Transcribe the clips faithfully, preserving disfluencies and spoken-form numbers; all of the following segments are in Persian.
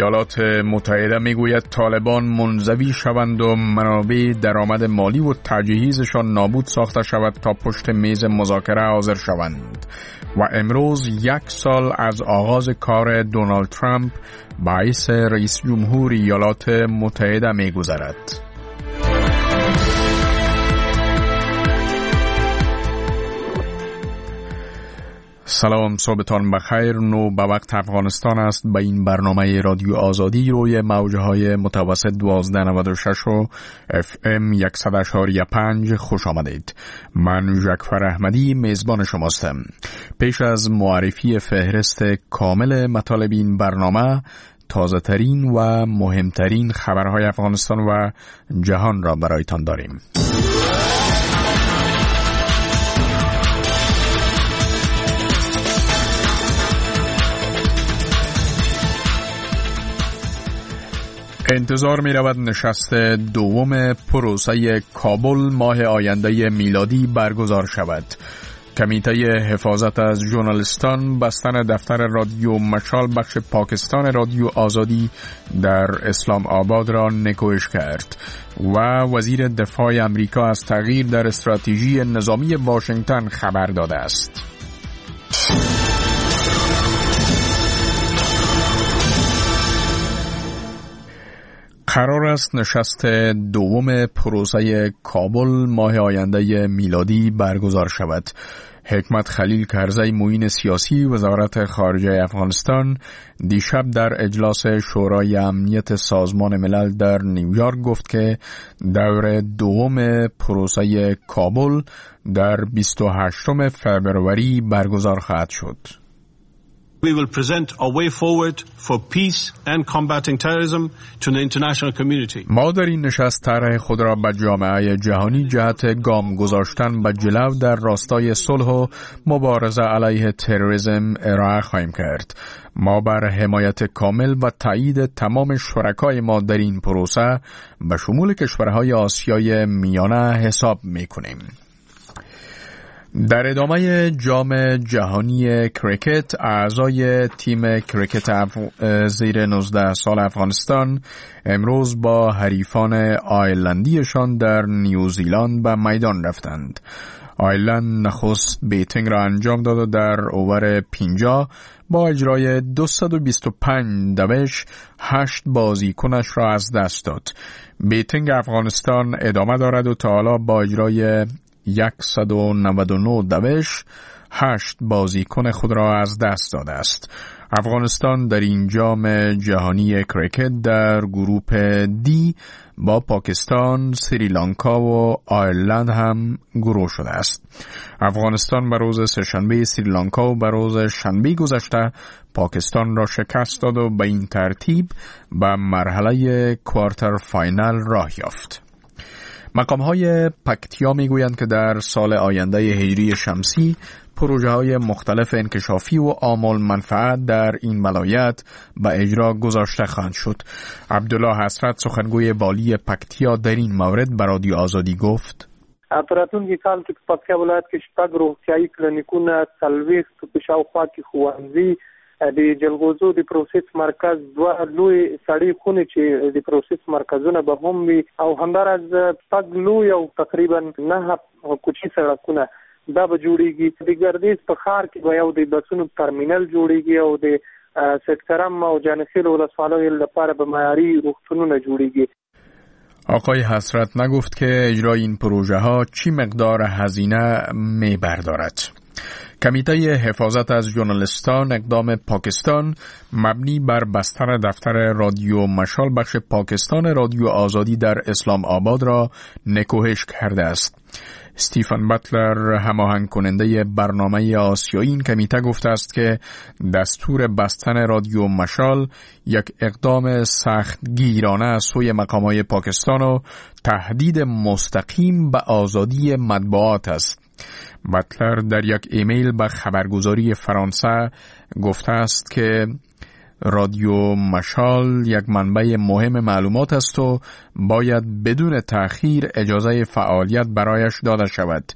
ایالات متحده میگوید طالبان منزوی شوند و منابع درآمد مالی و تجهیزشان نابود ساخته شود تا پشت میز مذاکره حاضر شوند. و امروز یک سال از آغاز کار دونالد ترامپ باعث رئیس جمهور ایالات متحده میگذرد. سلام، صبحتان بخیر. نو به وقت افغانستان است. به این برنامه رادیو آزادی روی موجه های متوسط دوازده نود و شش و اف ام صد و شش و پنج خوش آمدید. من جعفر احمدی میزبان شماستم. پیش از معرفی فهرست کامل مطالب این برنامه، تازه ترین و مهمترین خبرهای افغانستان و جهان را برایتان داریم. انتظار می رود نشست دوم پروسه کابل ماه آینده میلادی برگزار شود. کمیته حفاظت از ژورنالیستان بستن دفتر رادیو مشال بخش پاکستان رادیو آزادی در اسلام آباد را نکوهش کرد و وزیر دفاع امریکا از تغییر در استراتژی نظامی واشنگتن خبر داده است. قرار است نشست دوم پروسه کابل ماه آینده میلادی برگزار شود. حکمت خلیل کرزی معین سیاسی وزارت خارجه افغانستان دیشب در اجلاس شورای امنیت سازمان ملل در نیویورک گفت که دور دوم پروسه کابل در بیست و هشتم فبروری برگزار خواهد شد. We will present a way forward for peace and combating terrorism to the international community. ما در این نشست طرح خود را به جامعه جهانی جهت گام گذاشتن به جلو در راستای صلح و مبارزه علیه تروریسم ارائه خواهیم کرد. ما بر حمایت کامل و تایید تمام شرکای ما در این پروسه به شمول کشورهای آسیای میانه حساب می‌کنیم. در ادامه جام جهانی کرکت، اعضای تیم کرکت اف... زیر نوزده سال افغانستان امروز با حریفان آیرلندیشان در نیوزیلند به میدان رفتند. آیرلند نخست بیتینگ را انجام داد و در اوور پنجاه با اجرای دویست و بیست و پنج دوش هشت بازیکنش را از دست داد. بیتینگ افغانستان ادامه دارد و تا حالا با اجرای صد و نود و نه دوش هشت بازیکن خود را از دست داده است. افغانستان در این جام جهانی کرکت در گروپ دی با پاکستان، سریلانکا و آیرلند هم گروه شده است. افغانستان به روز سه‌شنبه سریلانکا و به روز شنبه گذشته پاکستان را شکست داد و به این ترتیب به مرحله کوارتر فاینال راه یافت. مقام‌های پکتیا میگویند که در سال آینده هجری شمسی پروژه‌های مختلف انکشافی و عامل منفعت در این ولایت به اجرا گذاشته خواهند شد. عبدالله حسرت سخنگوی والی پکتیا در این مورد به رادیو آزادی گفت: راتلونکي کال کې په پکتیا ولایت کې شپږ روغتیايي کلینیکونه، څلوېښت په شاوخوا کې ښوونځي، د جلغوزو د پروسس مرکز، دوه لوی سړې خونې چې د پروسس مرکزونه به هم وي، او همداراز شپږ لوی او تقریبا نه کوچني سړکونه دا به جوړیږي. د ګردیز په ښار کې به یو د بسونو ترمینل جوړیږي او د سیدکرم او جانخیل ولسوالیو لپاره به معیاري روغتونونه جوړیږي. آقای حسرت نگفت که اجرای این پروژه ها چی مقدار هزینه می بردارد. کمیته حفاظت از ژورنالیستان اقدام پاکستان مبنی بر بستن دفتر رادیو مشال بخش پاکستان رادیو آزادی در اسلام آباد را نکوهش کرده است. استیفن باتلر، هماهنگ کننده برنامه آسیایی این کمیته، گفته است که دستور بستن رادیو مشال یک اقدام سختگیرانه از سوی مقامات پاکستان و تهدید مستقیم به آزادی مطبوعات است. باتلر در یک ایمیل به خبرگزاری فرانسه گفته است که رادیو مشال یک منبع مهم معلومات است و باید بدون تأخیر اجازه فعالیت برایش داده شود.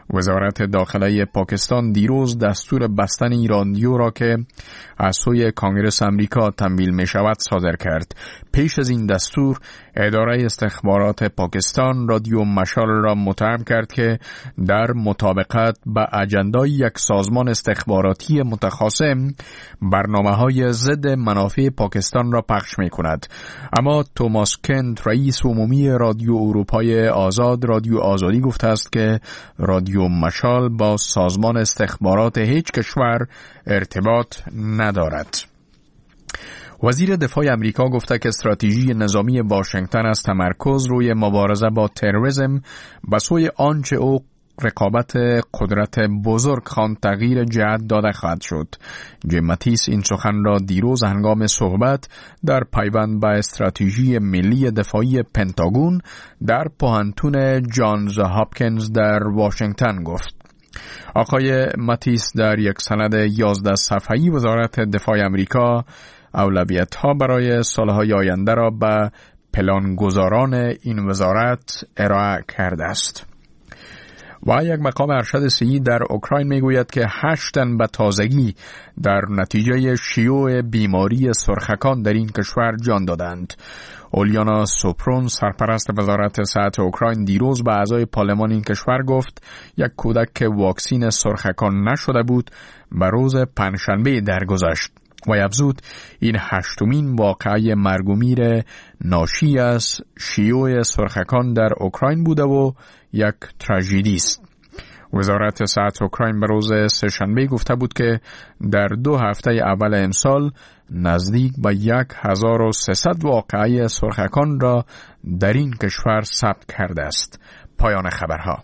وزارت داخله پاکستان دیروز دستور بستن رادیو را که از سوی کانگرس امریکا تمویل می شود صادر کرد. پیش از این دستور اداره استخبارات پاکستان رادیو مشال را متهم کرد که در مطابقت با اجندای یک سازمان استخباراتی متخاصم برنامه‌های ضد منافع پاکستان را پخش می کند. اما توماس کنت رئیس عمومی رادیو اروپای آزاد رادیو آزادی گفته است که رادیو مشال با سازمان استخبارات هیچ کشور ارتباط ندارد. وزیر دفاع امریکا گفته که استراتژی نظامی واشنگتن از تمرکز روی مبارزه با تروریسم به سوی آنچه او رقابت قدرت بزرگ خواند تغییر جهت داده خواهد شد. جیم ماتیس این سخن را دیروز هنگام صحبت در پیوند به استراتژی ملی دفاعی پنتاگون در پوهنتون جانز هاپکینز در واشنگتن گفت. آقای ماتیس در یک سند یازده صفحه‌ای وزارت دفاع امریکا اولویت‌ها برای سالهای آینده را به پلانگذاران این وزارت ارائه کرده است. و یک مقام ارشد صحی در اوکراین میگوید که هشت تن به تازگی در نتیجه شیوع بیماری سرخکان در این کشور جان دادند. اولیانا سوپرون سرپرست وزارت صحت اوکراین دیروز به اعضای پارلمان این کشور گفت یک کودک که واکسین سرخکان نشده بود به روز پنجشنبه درگذشت و افزود این هشتمین واقعه مرگ و میر ناشی از شیوع سرخکان در اوکراین بوده و یک تراژدی است. وزارت صحت اوکراین به روز سه‌شنبه گفته بود که در دو هفته اول امسال نزدیک به یک هزار و سیصد واقعه سرخکان را در این کشور ثبت کرده است. پایان خبرها.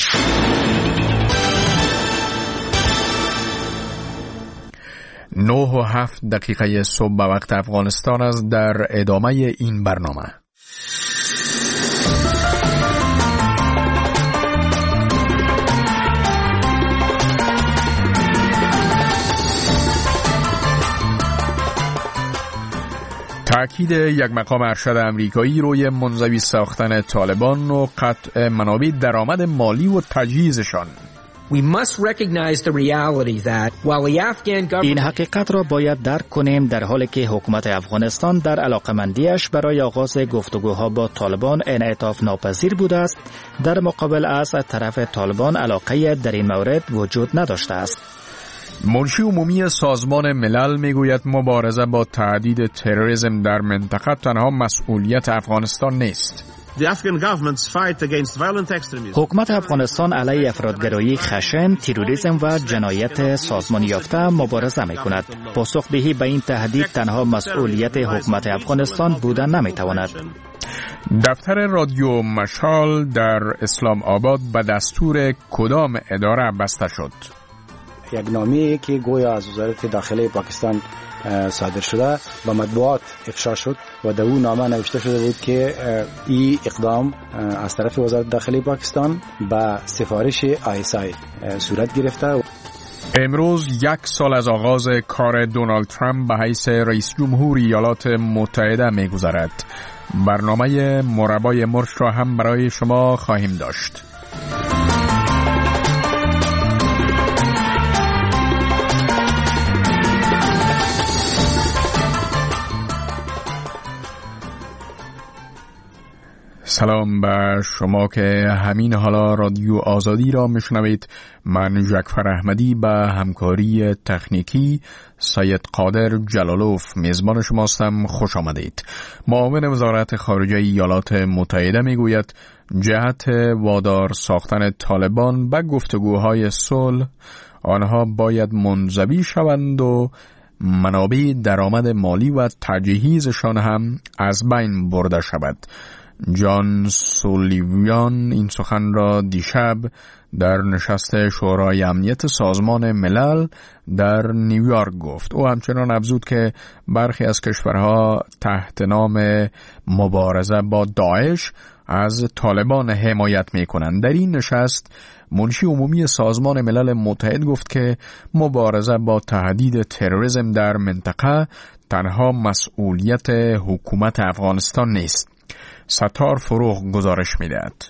نه و هفت دقیقه صبح به وقت افغانستان است. در ادامه این برنامه تأکید یک مقام ارشد امریکایی روی منزوی ساختن طالبان و قطع منابع درآمد مالی و تجهیزشان. We must recognize the reality that while the Afghan government این حقیقت را باید درک کنیم در حالی که حکومت افغانستان در علاقمندیش برای آغاز گفتگوها با طالبان انعطاف ناپذیر بوده است، در مقابل از طرف طالبان علاقه در این مورد وجود نداشته است. منشی عمومی سازمان ملل میگوید مبارزه با تهدید تروریسم در منطقه تنها مسئولیت افغانستان نیست. حکومت افغانستان علیه افرادگرایی خشن، تروریسم و جنایت سازمانی یافته مبارزه می کند. پاسخدهی به این تهدید تنها مسئولیت حکومت افغانستان بودن نمی تواند. دفتر رادیو مشال در اسلام آباد به دستور کدام اداره بسته شد؟ یک نامه‌ای که گویا از وزارت داخله پاکستان صادر شده به مطبوعات افشا شد و در اون نامه نوشته شده بود که این اقدام از طرف وزارت داخله پاکستان به سفارش آی اس آی صورت گرفته. امروز یک سال از آغاز کار دونالد ترامپ به حیث رئیس جمهور ایالات متحده می‌گذرد. برنامه مربای مرش را هم برای شما خواهیم داشت. سلام به شما که همین حالا رادیو آزادی را میشنوید. من جعفر احمدی به همکاری تکنیکی سید قادر جلالوف میزبان شماستم. خوش آمدید. معاون وزارت خارجه ایالات متحده میگوید جهت وادار ساختن طالبان به گفتگوهای صلح آنها باید منزوی شوند و منابع درآمد مالی و تجهیزشان هم از بین برده شود. جان سولیویان این سخن را دیشب در نشست شورای امنیت سازمان ملل در نیویورک گفت. او همچنان افزود که برخی از کشورها تحت نام مبارزه با داعش از طالبان حمایت می کنند. در این نشست منشی عمومی سازمان ملل متحد گفت که مبارزه با تهدید تروریسم در منطقه تنها مسئولیت حکومت افغانستان نیست. ستار فروغ گزارش می‌دهد.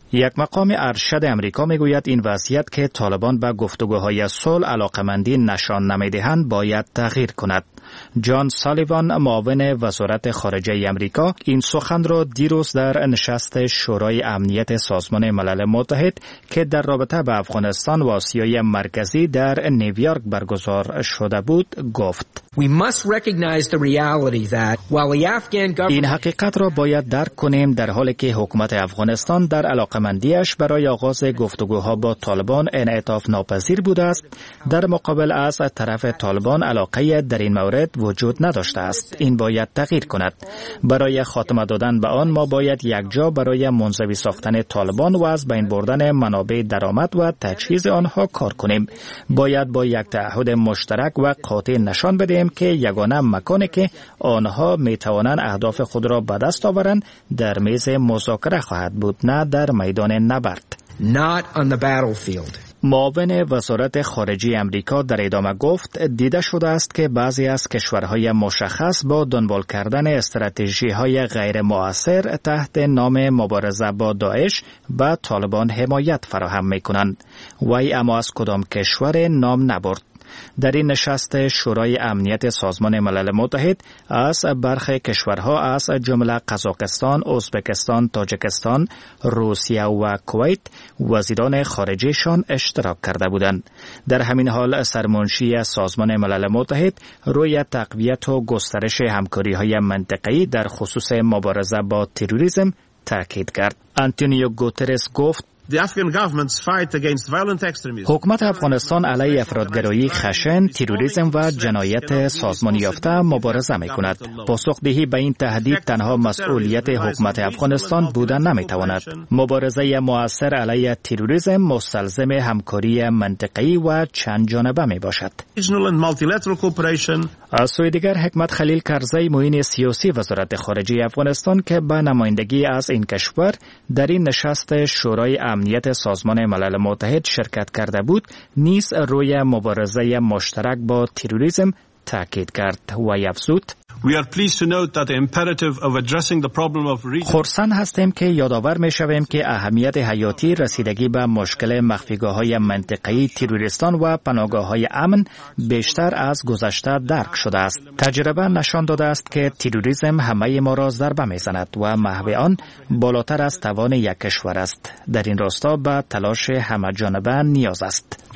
یک مقام ارشد امریکا میگوید این وضعیت که طالبان به گفتگوهای صلح علاقمندی نشان نمیدهند باید تغییر کند. جان سالیوان معاون وزارت خارجه امریکا این سخن را دیروز در نشست شورای امنیت سازمان ملل متحد که در رابطه با افغانستان و آسیای مرکزی در نیویورک برگزار شده بود گفت. We must recognize the reality that while the Afghan government این حقیقت را باید درک کنیم در حالی که حکومت افغانستان در علاقمندیش برای آغاز گفتگوها با طالبان انعطاف ناپذیر بوده است، در مقابل از طرف طالبان علاقه در این مورد وجود نداشته است. این باید تغییر کند. برای خاتمه دادن به آن ما باید یک جا برای منزوی ساختن طالبان و از بین بردن منابع درآمد و تجهیز آنها کار کنیم. باید با یک تعهد مشترک و قاطع نشان بدهیم که یگانه مکانی که آنها می توانند اهداف خود را به دست آورند در میز مذاکره خواهد بود، نه در میدان نبرد. not on the battlefield. معاون وزارت خارجه امریکا در ادامه گفت دیده شده است که بعضی از کشورهای مشخص با دنبال کردن استراتژی‌های غیر مؤثر تحت نام مبارزه با داعش به طالبان حمایت فراهم می‌کنند. وی اما از کدام کشور نام نبرد. در این نشست شورای امنیت سازمان ملل متحد از برخی کشورها از جمله قزاقستان، ازبکستان، تاجیکستان، روسیه و کویت وزیران خارجهشان اشتراک کرده بودند. در همین حال سرمنشی سازمان ملل متحد روی تقویت و گسترش همکاری‌های منطقه‌ای در خصوص مبارزه با تروریسم تاکید کرد. آنتونیو گوترس گفت حکومت افغانستان علیه افراطگرایی خشن، تروریسم و جنایت سازمانی یافته مبارزه می کند. پاسخدهی به این تهدید تنها مسئولیت حکومت افغانستان بودن نمی تواند. مبارزه مؤثر علیه تروریسم مستلزم همکاری منطقه‌ای و چند جانبه می باشد. از سوی دیگر حکمت خلیل کرزی معین سیاسی وزارت خارجه افغانستان که به نمایندگی از این کشور در این نشست شورای امنیت سازمان ملل متحد شرکت کرده بود، نیز روی مبارزه مشترک با تروریسم تاکید کرد و افزود خرسند هستیم که یادآور می شویم که اهمیت حیاتی رسیدگی به مشکل مخفیگاه‌های منطقه‌ای تروریستان و پناهگاه‌های امن بیشتر از گذشته درک شده است. تجربه نشان داده است که تروریسم همه ما را ضربه می‌زند و محو آن بالاتر از توان یک کشور است. در این راستا به تلاش همه‌جانبه نیاز است.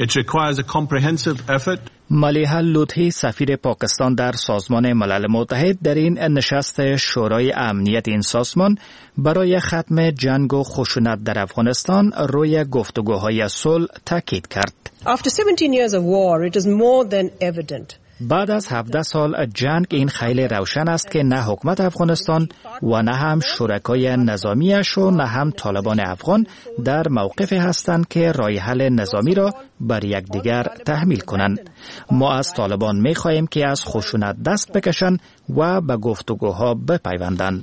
ملیحه لطفی سفیر پاکستان در سازمان ملل متحد در این نشست شورای امنیت این سازمان برای ختم جنگ و خشونت در افغانستان روی گفتگوهای صلح تاکید کرد. After seventeen years of war, it is more than evident. بعد از هفده سال جنگ این خیلی روشن است که نه حکومت افغانستان و نه هم شرکای نظامیش و نه هم طالبان افغان در موقفی هستند که راه حل نظامی را بر یکدیگر تحمیل کنند. ما از طالبان می‌خواهیم که از خشونت دست بکشند و به گفتگوها بپیوندند.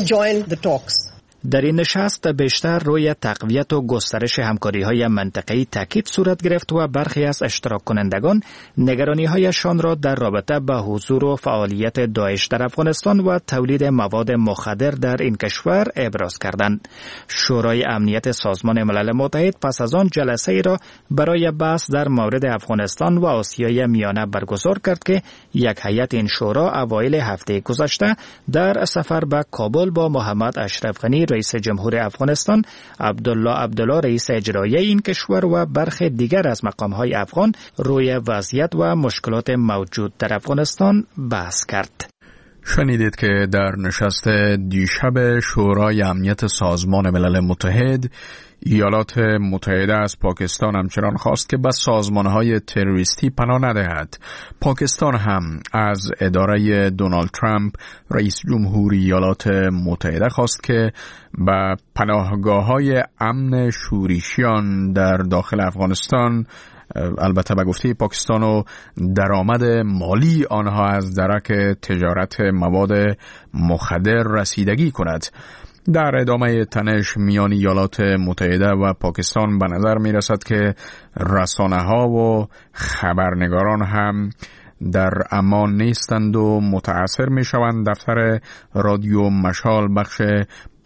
در این نشست بیشتر روی تقویت و گسترش همکاری‌های منطقه‌ای تاکید صورت گرفت و برخی از اشتراک کنندگان نگرانی‌هایشان را در رابطه با حضور و فعالیت داعش در افغانستان و تولید مواد مخدر در این کشور ابراز کردند. شورای امنیت سازمان ملل متحد پس از آن جلسه‌ای را برای بحث در مورد افغانستان و آسیای میانه برگزار کرد که یک هیئت این شورا اوایل هفته گذشته در سفر به کابل با محمد اشرف غنی رئیس جمهور افغانستان، عبدالله عبدالله رئیس اجرایی این کشور و برخی دیگر از مقام‌های افغان روی وضعیت و مشکلات موجود در افغانستان بحث کرد. شنیدید که در نشست دیشب شورای امنیت سازمان ملل متحد ایالات متحده از پاکستان همچنان خواست که به سازمانهای تروریستی پناه ندهد. پاکستان هم از اداره دونالد ترامپ رئیس جمهور ایالات متحده خواست که به پناهگاه‌های امن شورشیان در داخل افغانستان، البته به گفته پاکستان و درآمد مالی آنها از درک تجارت مواد مخدر رسیدگی کند. در ادامه تنش میان ایالات متحده و پاکستان به نظر می رسد که رسانه ها و خبرنگاران هم در امان نیستند و متاثر می شوند. دفتر رادیو مشال بخش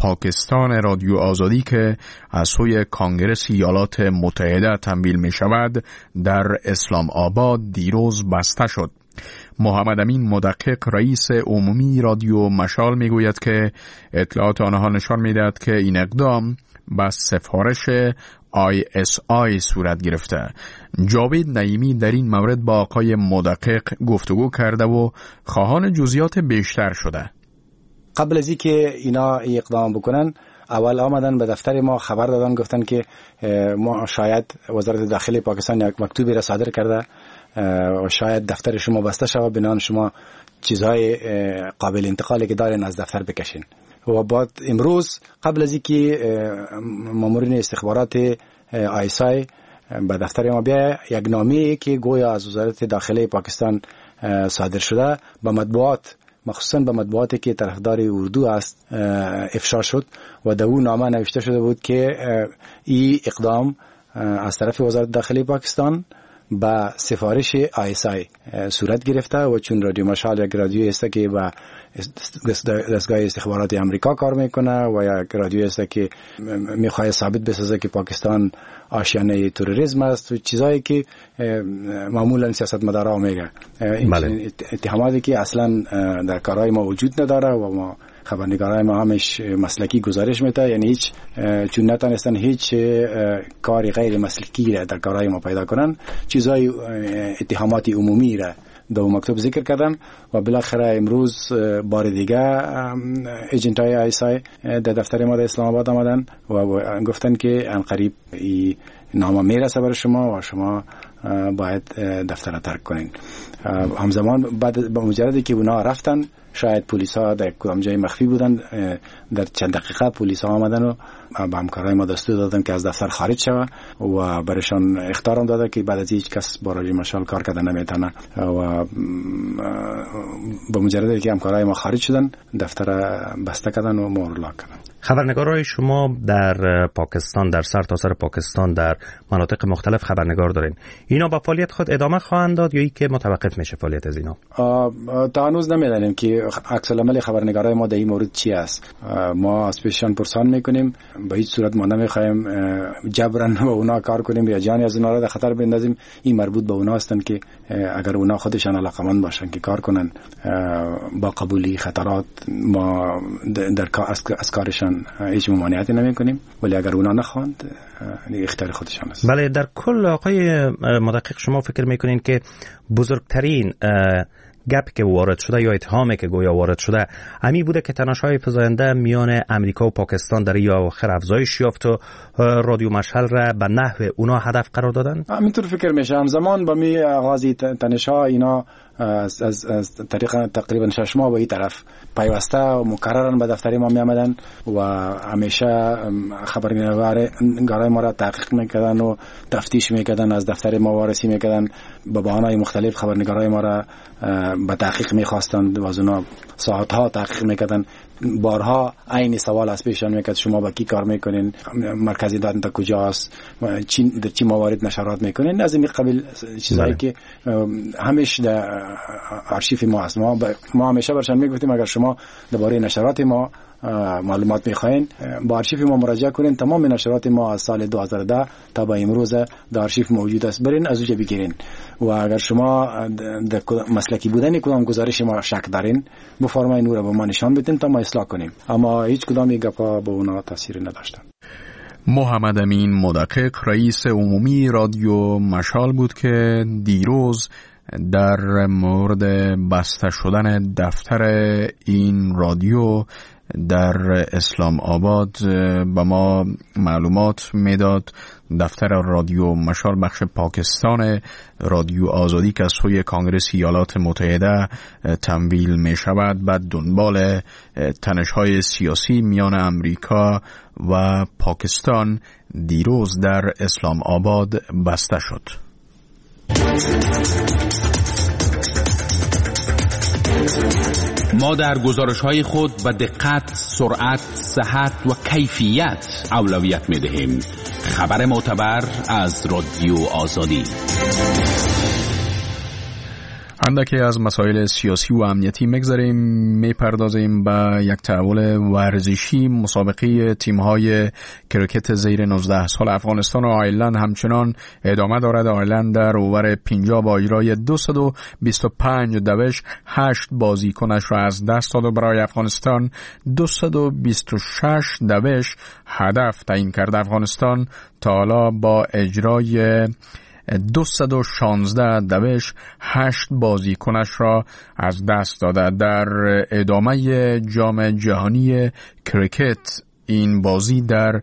پاکستان رادیو آزادی که از سوی کانگرس ایالات متحده تمویل می شود در اسلام آباد دیروز بسته شد. محمد امین مدقق رئیس عمومی رادیو مشال می گوید که اطلاعات آنها نشان می دهد که این اقدام با سفارش آی اس آی صورت گرفته. جاوید نعیمی در این مورد با آقای مدقق گفتگو کرده و خواهان جزئیات بیشتر شده. قبل از اینکه اینا اقدام بکنن اول آمدن به دفتر ما خبر دادن، گفتن که ما شاید وزارت داخلی پاکستان یک مکتوبی را صادر کرده و شاید دفتر شما بسته شود، بنابراین شما چیزهای قابل انتقالی که دارین از دفتر بکشین. و بعد امروز قبل از اینکه مامورین استخبارات آی اس آی به دفتر ما بیا، یک نامه که گویا از وزارت داخلی پاکستان صادر شده به مطبوعات، مخصوصا به مطبوعاتی که طرفدار اردو است، افشا شد و در اون نامه نوشته شده بود که این اقدام از طرف وزارت داخلی پاکستان با سفارش آی اس آی صورت گرفته و چون رادیو مشال یک رادیو است که با دستگاه استخبارات امریکا کار میکنه و یک رادیو است که میخواد ثابت بسازه که پاکستان آشیانه تروریسم است و چیزایی که معمولا سیاستمدارا میگه، این اتهاماتی که اصلا در کارهای ما وجود نداره و ما خبرنگارای ما همش مسلکی گزارش میده، یعنی هیچ چون نتونستن هیچ کاری غیر مسلکی را در کارهای ما پیدا کنن، چیزای اتهاماتی عمومی را در مکتوب ذکر کردن و بالاخره امروز بار دیگه ایجنتای آی اس آی در دفتر ما در اسلام آباد آمدن و گفتن که ان قریب این نامه میرسه برای شما و شما باید دفتر را ترک کنین. همزمان بعد با مجردی که اونا رفتن، شاید پلیس ها در کدام جای مخفی بودن، در چند دقیقه پلیس ها آمدن و با همکارای ما دستور دادن که از دفتر خارج شوه و برایشان اخطار هم داده که بعد از هیچ کس با رادیو مشال کار کردن نمیتونه و با مجردی که همکارای ما خارج شدن دفتر بسته کردن و مهر لاک کردن. خبرنگارای شما در پاکستان، در سرتاسر پاکستان، در مناطق مختلف خبرنگار دارین، اینا با فعالیت خود ادامه خواهند داد یا ای که متوقف میشه فعالیت از اینا؟ تا هنوز نمیدانیم که عکس العمل خبرنگارای ما در این مورد چی است. ما از پیششان پرسان میکنیم، به هیچ صورت ما نمیخوایم جبران با اونا کار کنیم یا جانی از اونا را در خطر بندازیم. این مربوط به اونا هستن که اگر اونا خودشان علاقمند باشن که کار کنن با قبولی خطرات، ما در از کارشان هیچ ممانعتی نمی کنیم، ولی اگر اونا نخواند اختیار خودشان است. بله، در کل آقای مدقق شما فکر میکنین که بزرگترین گپ که وارد شده یا اتهامی که گویا وارد شده امی بوده که تنش‌های فزاینده میان امریکا و پاکستان در یا آخر افزایش یافت و رادیو مشعل را به نحو اونا هدف قرار دادن؟ همینطور فکر میشه. همزمان با می آغازی تنش‌ها اینا از از از طریق تقریبا شش ماه به این طرف پیوسته و مکررن به دفتر ما می آمدن و همیشه خبرنگارای ما را تحقیق میکردن و تفتیش میکردن، از دفتر ما وارسی میکردن، به بهانه‌های مختلف خبرنگارای ما را به تحقیق میخواستند و از اونا ساعتها تحقیق میکردن. بارها عین سوال از پیشان میکرد شما با کی کار میکنین، مرکزی دادن کجاست، چی در چی موارد نشرات میکنین، از این قبیل چیزایی که همیشه در آرشیف ما هست. ما ما همیشه برشان میگفتیم اگر شما درباره نشرات ما معلومات میخواین با آرشیف ما مراجعه کنین. تمام نشرات ما از سال دو هزار و ده تا به امروز در آرشیف موجود است، برین از اونجا بگیرین و اگر شما در مسلکی بودن کدام گزارش ما شک دارین بفرمایین او را به ما نشان بدین تا ما اصلاح کنیم، اما هیچ کدام این گپا به اونا تاثیر نداشتن. محمد امین مدقق رئیس عمومی رادیو مشال بود که دیروز در مورد بسته شدن دفتر این رادیو در اسلام آباد به ما معلومات میداد. دفتر رادیو مشال بخش پاکستان رادیو آزادی که از سوی کانگرس ایالات متحده تمویل می شود بعد دنبال تنش‌های سیاسی میان امریکا و پاکستان دیروز در اسلام آباد بسته شد. ما در گزارش‌های خود به دقت، سرعت، صحت و کیفیت اولویت می‌دهیم. خبر معتبر از رادیو آزادی. اندکی از مسائل سیاسی و امنیتی مگذاریم، میپردازیم به یک تحول ورزشی. مسابقه تیم‌های کریکت زیر نوزده سال افغانستان و آیرلند همچنان ادامه دارد. آیرلند در اوور پنجاه با اجرای دویست و بیست و پنج دوش هشت بازیکنش را از دست داد و برای افغانستان دویست و بیست و شش دوش هدف تعیین کرد. افغانستان تا حالا با اجرای دویست و شانزده دوش هشت بازیکنش را از دست داده. در ادامه جام جهانی کریکت این بازی در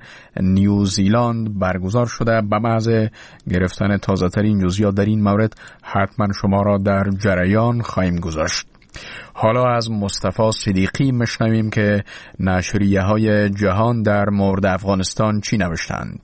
نیوزیلند برگزار شده. به محض گرفتن تازه ترین جزئیات در این مورد حتما شما را در جریان خواهیم گذاشت. حالا از مصطفی صدیقی مشنویم که نشریه های جهان در مورد افغانستان چی نوشتند.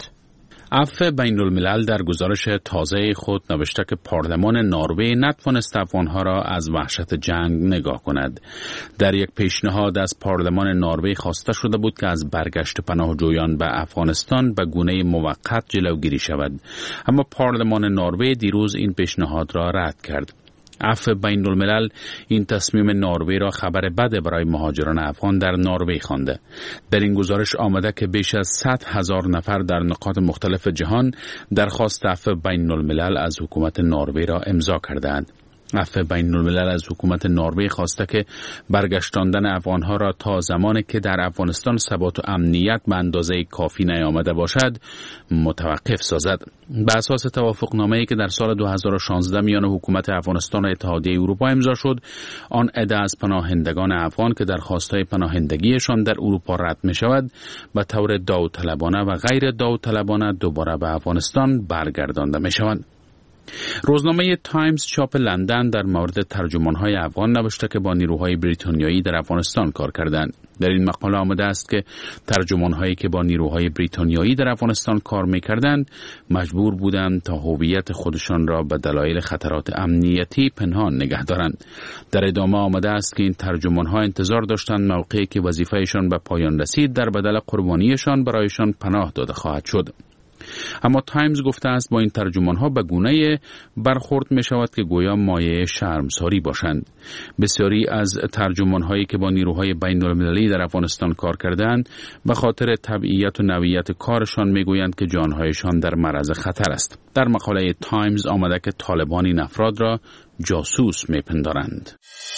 عفو بین الملل در گزارش تازه خود نوشته که پارلمان نروژ نتوانست افغانها را از وحشت جنگ نگاه کند. در یک پیشنهاد از پارلمان نروژ خواسته شده بود که از برگشت پناهجویان به افغانستان به گونه موقت جلوگیری شود، اما پارلمان نروژ دیروز این پیشنهاد را رد کرد. عفو بین الملل این تصمیم نروژ را خبر بد برای مهاجران افغان در نروژ خوانده. در این گزارش آمده که بیش از صد هزار نفر در نقاط مختلف جهان درخواست عفو بین الملل از حکومت نروژ را امضا کردند. عفو بین الملل از حکومت نروژ خواسته که برگشتاندن افغانها را تا زمانی که در افغانستان ثبات و امنیت به اندازه کافی نیامده باشد متوقف سازد. به اساس توافقنامه‌ای که در سال دو هزار و شانزده میان حکومت افغانستان و اتحادیه اروپا امضا شد، آن عده از پناهندگان افغان که درخواست‌های پناهندگیشان در اروپا رد می‌شود به طور داوطلبانه و غیر داوطلبانه دوباره به افغانستان برگردانده می‌شوند. روزنامه تایمز چاپ لندن در مورد ترجمان‌های افغان نوشته که با نیروهای بریتانیایی در افغانستان کار کردند. در این مقاله آمده است که ترجمان‌هایی که با نیروهای بریتانیایی در افغانستان کار می‌کردند مجبور بودند تا هویت خودشان را به دلایل خطرات امنیتی پنهان نگه دارند. در ادامه آمده است که این ترجمان‌ها انتظار داشتند موقعی که وظیفه‌شان به پایان رسید در بدل قربانیشان برایشان پناه داده خواهد شد. اما تایمز گفته است با این ترجمان‌ها به گونه‌ای برخورد می‌شود که گویا مایه شرمساری باشند. بسیاری از ترجمان‌هایی که با نیروهای بین‌المللی در افغانستان کار کردند به خاطر تبعیت و نوعیت کارشان می‌گویند که جان‌هایشان در معرض خطر است. در مقاله تایمز آمده که طالبان این افراد را جاسوس می‌پندارند.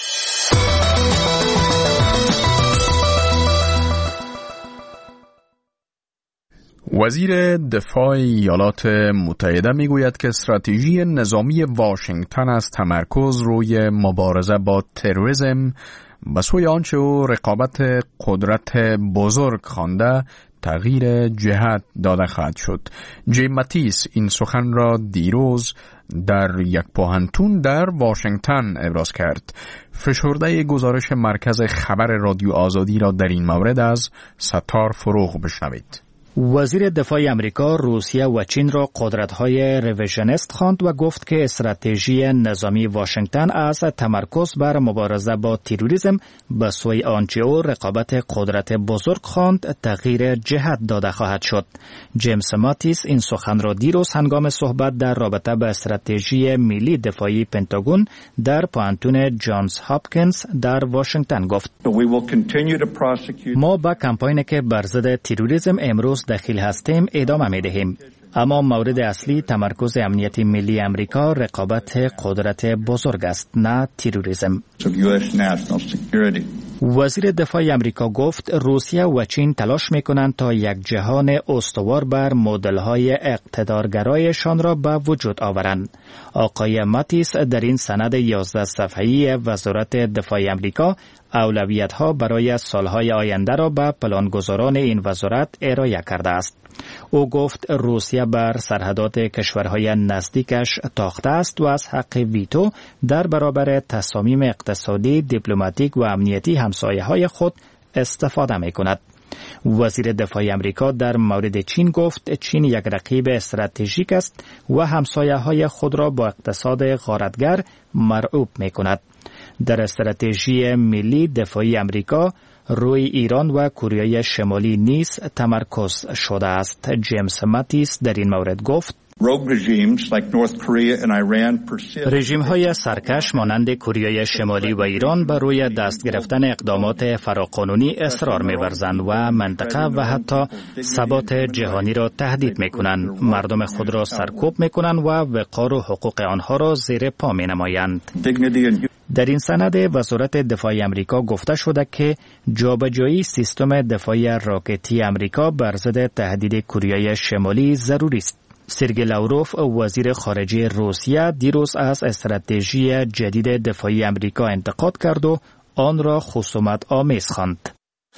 وزیر دفاع ایالات متحده میگوید که استراتژی نظامی واشنگتن از تمرکز روی مبارزه با تروریسم به سوی آنچه او رقابت قدرت بزرگ خوانده تغییر جهت داده خواهد شد. جیم ماتیس این سخن را دیروز در یک پوهنتون در واشنگتن ابراز کرد. فشرده گزارش مرکز خبر رادیو آزادی را در این مورد از ستار فروغ بشنوید. وزیر دفاع امریکا روسیه و چین را قدرت‌های ریویژنیست خواند و گفت که استراتژی نظامی واشنگتن از تمرکز بر مبارزه با تروریسم به سوی آنچه او رقابت قدرت بزرگ خواند تغییر جهت داده خواهد شد. جیمز ماتیس این سخن را دیروز هنگام صحبت در رابطه با استراتژی ملی دفاعی پنتاگون در پوهنتون جانز هاپکینز در واشنگتن گفت. ما با کمپاینی که بر ضد تروریسم امروز داخل هستیم ادامه می دهیم. اما مورد اصلی تمرکز امنیت ملی امریکا رقابت قدرت بزرگ است، نه تروریسم. وزیر دفاع امریکا گفت روسیه و چین تلاش می کنند تا یک جهان استوار بر مدل‌های اقتدارگرایشان را به وجود آورند. آقای ماتیس در این سند یازده صفحه‌ای وزارت دفاع امریکا اولویت‌ها برای سالهای آینده را به پلانگذاران این وزارت ارائه کرده است. او گفت روسیه بر سرحدات کشورهای نزدیکش تاخته است و از حق ویتو در برابر تصامیم اقتصادی، دیپلماتیک و امنیتی همسایه‌های خود استفاده می‌کند. وزیر دفاع امریکا در مورد چین گفت چین یک رقیب استراتژیک است و همسایه‌های خود را با اقتصاد غارتگر مرعوب می‌کند. در استراتژی ملی دفاعی امریکا روی ایران و کره شمالی نیز تمرکز شده است. جیمز ماتیس در این مورد گفت رژیم های سرکش مانند کره شمالی و ایران بر روی دست گرفتن اقدامات فراقانونی اصرار می‌ورزند و منطقه و حتی ثبات جهانی را تهدید می‌کنند. مردم خود را سرکوب می‌کنند و وقار و حقوق آنها را زیر پا می‌نمایند. در این سند وزارت دفاع آمریکا گفته شده که جابجایی سیستم دفاعی راکتی آمریکا بر ضد تهدید کره شمالی ضروری است. سرگئی لاوروف وزیر خارجه روسیه دیروز از استراتژی جدید دفاعی آمریکا انتقاد کرد و آن را خصومت آمیز خواند.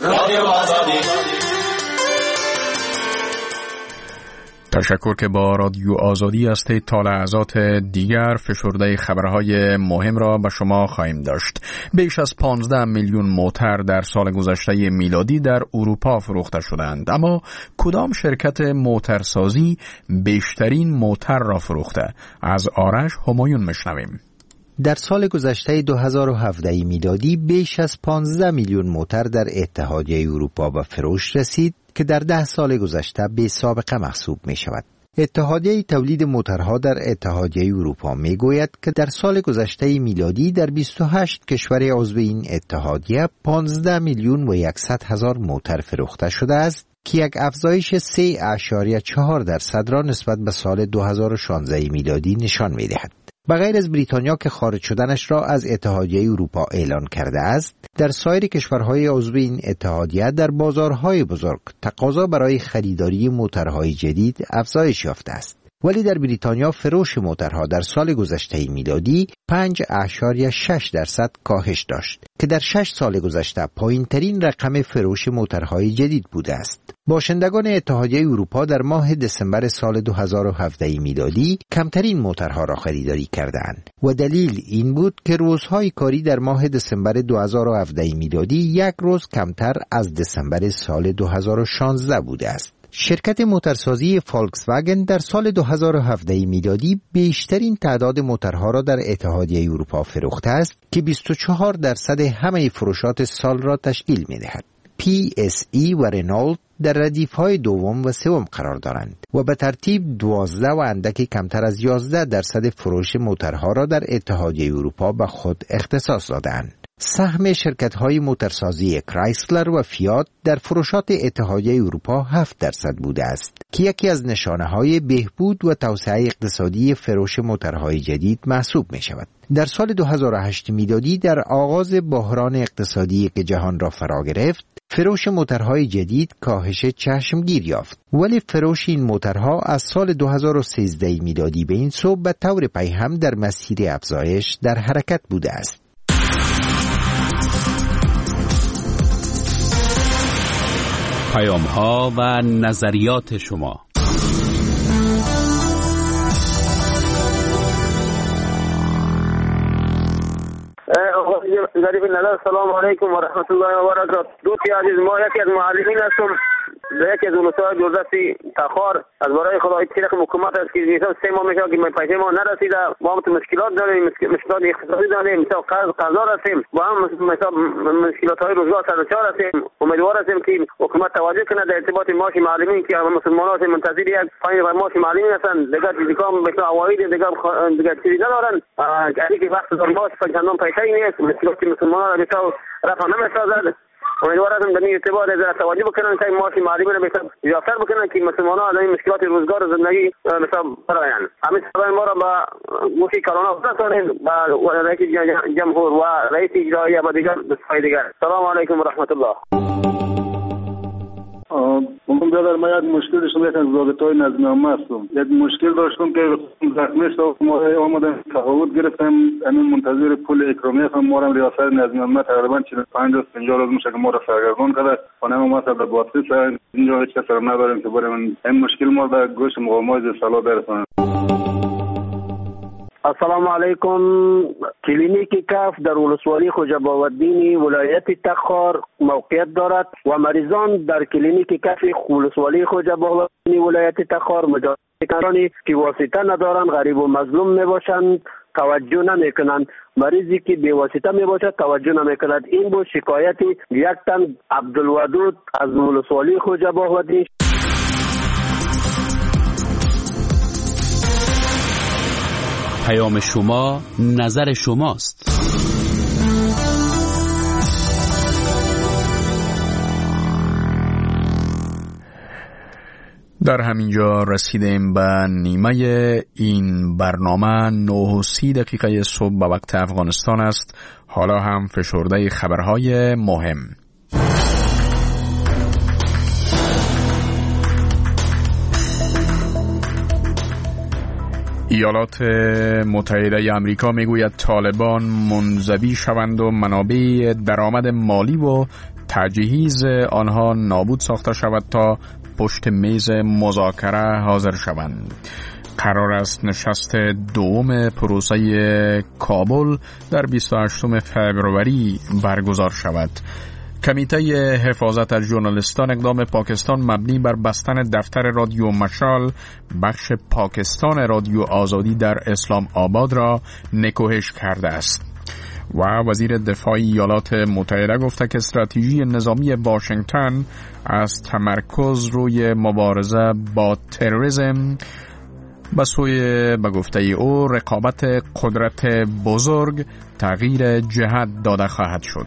تشکر که با رادیو آزادی هستید. تا لحظات دیگر فشرده خبرهای مهم را به شما خواهیم داشت. بیش از پانزده میلیون موتر در سال گذشته میلادی در اروپا فروخته شدند. اما کدام شرکت موترسازی بیشترین موتر را فروخته؟ از آرش همایون میشنویم. در سال گذشته دو هزار و هفده میلادی بیش از پانزده میلیون موتر در اتحادیه اروپا به فروش رسید که در ده سال گذشته بی سابقه محسوب می شود. اتحادیه تولید موترها در اتحادیه اروپا می گوید که در سال گذشته میلادی در بیست و هشت کشور عضو این اتحادیه پانزده میلیون و صد هزار موتر فروخته شده است که یک افزایش سه اشاریه چهار درصد را نسبت به سال دو هزار و شانزده میلادی نشان می دهد. بغیر از بریتانیا که خارج شدنش را از اتحادیه اروپا اعلان کرده است، در سایر کشورهای عضو این اتحادیه در بازارهای بزرگ تقاضا برای خریداری موترهای جدید افزایش یافته است. ولی در بریتانیا فروش موترها در سال گذشته میلادی پنج اشاریه شش درصد کاهش داشت که در شش سال گذشته پایین ترین رقم فروش موترهای جدید بوده است. باشندگان اتحادیه اروپا در ماه دسامبر سال دو هزار و هفده میلادی کمترین موترها را خریداری کردند و دلیل این بود که روزهای کاری در ماه دسامبر دو هزار و هفده میلادی یک روز کمتر از دسامبر سال دو هزار و شانزده بوده است. شرکت موترسازی فولکس واگن در سال دو هزار و هفده میلادی بیشترین تعداد موترها را در اتحادیه اروپا فروخته است که بیست و چهار درصد همه فروشات سال را تشکیل می‌دهد. پی اس ای و رنولت در ردیف‌های دوم و سوم قرار دارند و به ترتیب دوازده و اندکی کمتر از یازده درصد فروش موترها را در اتحادیه اروپا به خود اختصاص دادند. سهم شرکت‌های موترسازی کرایسلر و فیات در فروشات اتحادیه اروپا هفت درصد بوده است که یکی از نشانه‌های بهبود و توسعه اقتصادی فروش موترهای جدید محسوب می‌شود. در سال دو هزار و هشت میلادی در آغاز بحران اقتصادی که جهان را فرا گرفت، فروش موترهای جدید کاهش چشمگیر یافت، ولی فروش این موترها از سال دو هزار و سیزده میلادی به این سو به طور پیهم در مسیر افزایش در حرکت بوده است. پیام‌ها و نظریات شما. غریب نظر سلام علیکم و رحمت الله و برکاته. دوستی عزیز، ما یکی از معلمین هستم در یکی از اولوسای دوردستی تخار. از برای خدای تیرق حکومت است که مثلا سه ماه میشه که من پیسه ما نرسیده، با هم مشکلات داریم، مشکلات اقتصادی داریم، مثلا قرض قرضا هستیم، با هم مثلا مشکلات های روزگار سرچار هستیم. امیدوار هستیم که حکومت توجه کنه در ارتباط معاش معلمین که مسلمانان منتظر یک فایل معاش معلمین هستن، دیگه دیگه مثلا عواید دیگه دیگه چیزی ندارن، یعنی که وقت دار معاش چندان پیسه نیست، مشکلات مسلمانان را بسیار رفع نمی‌سازد. امیدوار هستم در این ارتباط از توجه بکنن که معاش معلمین را بسیار زیادتر بکنن که مسلمانان از این مشکلات روزگار زندگی مثلا برآیند. همین سبب ما را با گوشی کرونا فرستادیم با رئیس جمهور و رئیس اجرایی و دیگر دوستای دیگر. سلام علیکم و رحمت الله. من برادر ما یک مشکل داشتم، یک از ضابطه‌های نظم عامه هستم. یک مشکل داشتم که زخمی شدم، ما آمدن تقاعد گرفتم، همین منتظر پول اکرامیه هستم. ما را ریاست نظم عامه تقریبا چهل و پنج تا پنجاه روز میشه که ما را سرگردان کرده. خانه ما در باتری سر اینجا هیچ کس را نداریم که بریم این مشکل ما در گوش مقامات صلاح برسانیم. السلام علیکم. کلینیک کف در ولسوالی خوجا باودینی ولایت تخار موقعیت دارد و مریضان در کلینیک کف ولسوالی خوجا باودینی ولایت تخار مجاهدانی که واسطه ندارند، غریب و مظلوم میباشند، توجه نمیکنند. مریضی که بی واسطه میباشد توجه نمیکند. این بود شکایت یک تن عبدالودود از ولسوالی خوجا باودینی. پیام شما نظر شماست. در همینجا رسیدیم به نیمه این برنامه. نه و سی دقیقه صبح به وقت افغانستان است. حالا هم فشرده خبرهای مهم. ایالات متحده آمریکا میگوید طالبان منزوی شوند و منابع درآمد مالی و تجهیز آنها نابود ساخته شود تا پشت میز مذاکره حاضر شوند. قرار است نشست دوم پروسه کابل در بیست و هشتم فوریه برگزار شود. کمیته حفاظت از ژورنالیستان اقدام پاکستان مبنی بر بستن دفتر رادیو مشال بخش پاکستان رادیو آزادی در اسلام آباد را نکوهش کرده است. و وزیر دفاع ایالات متحده گفته که استراتژی نظامی واشنگتن از تمرکز روی مبارزه با تروریسم به سوی به گفته او رقابت قدرت بزرگ تغییر جهت داده خواهد شد.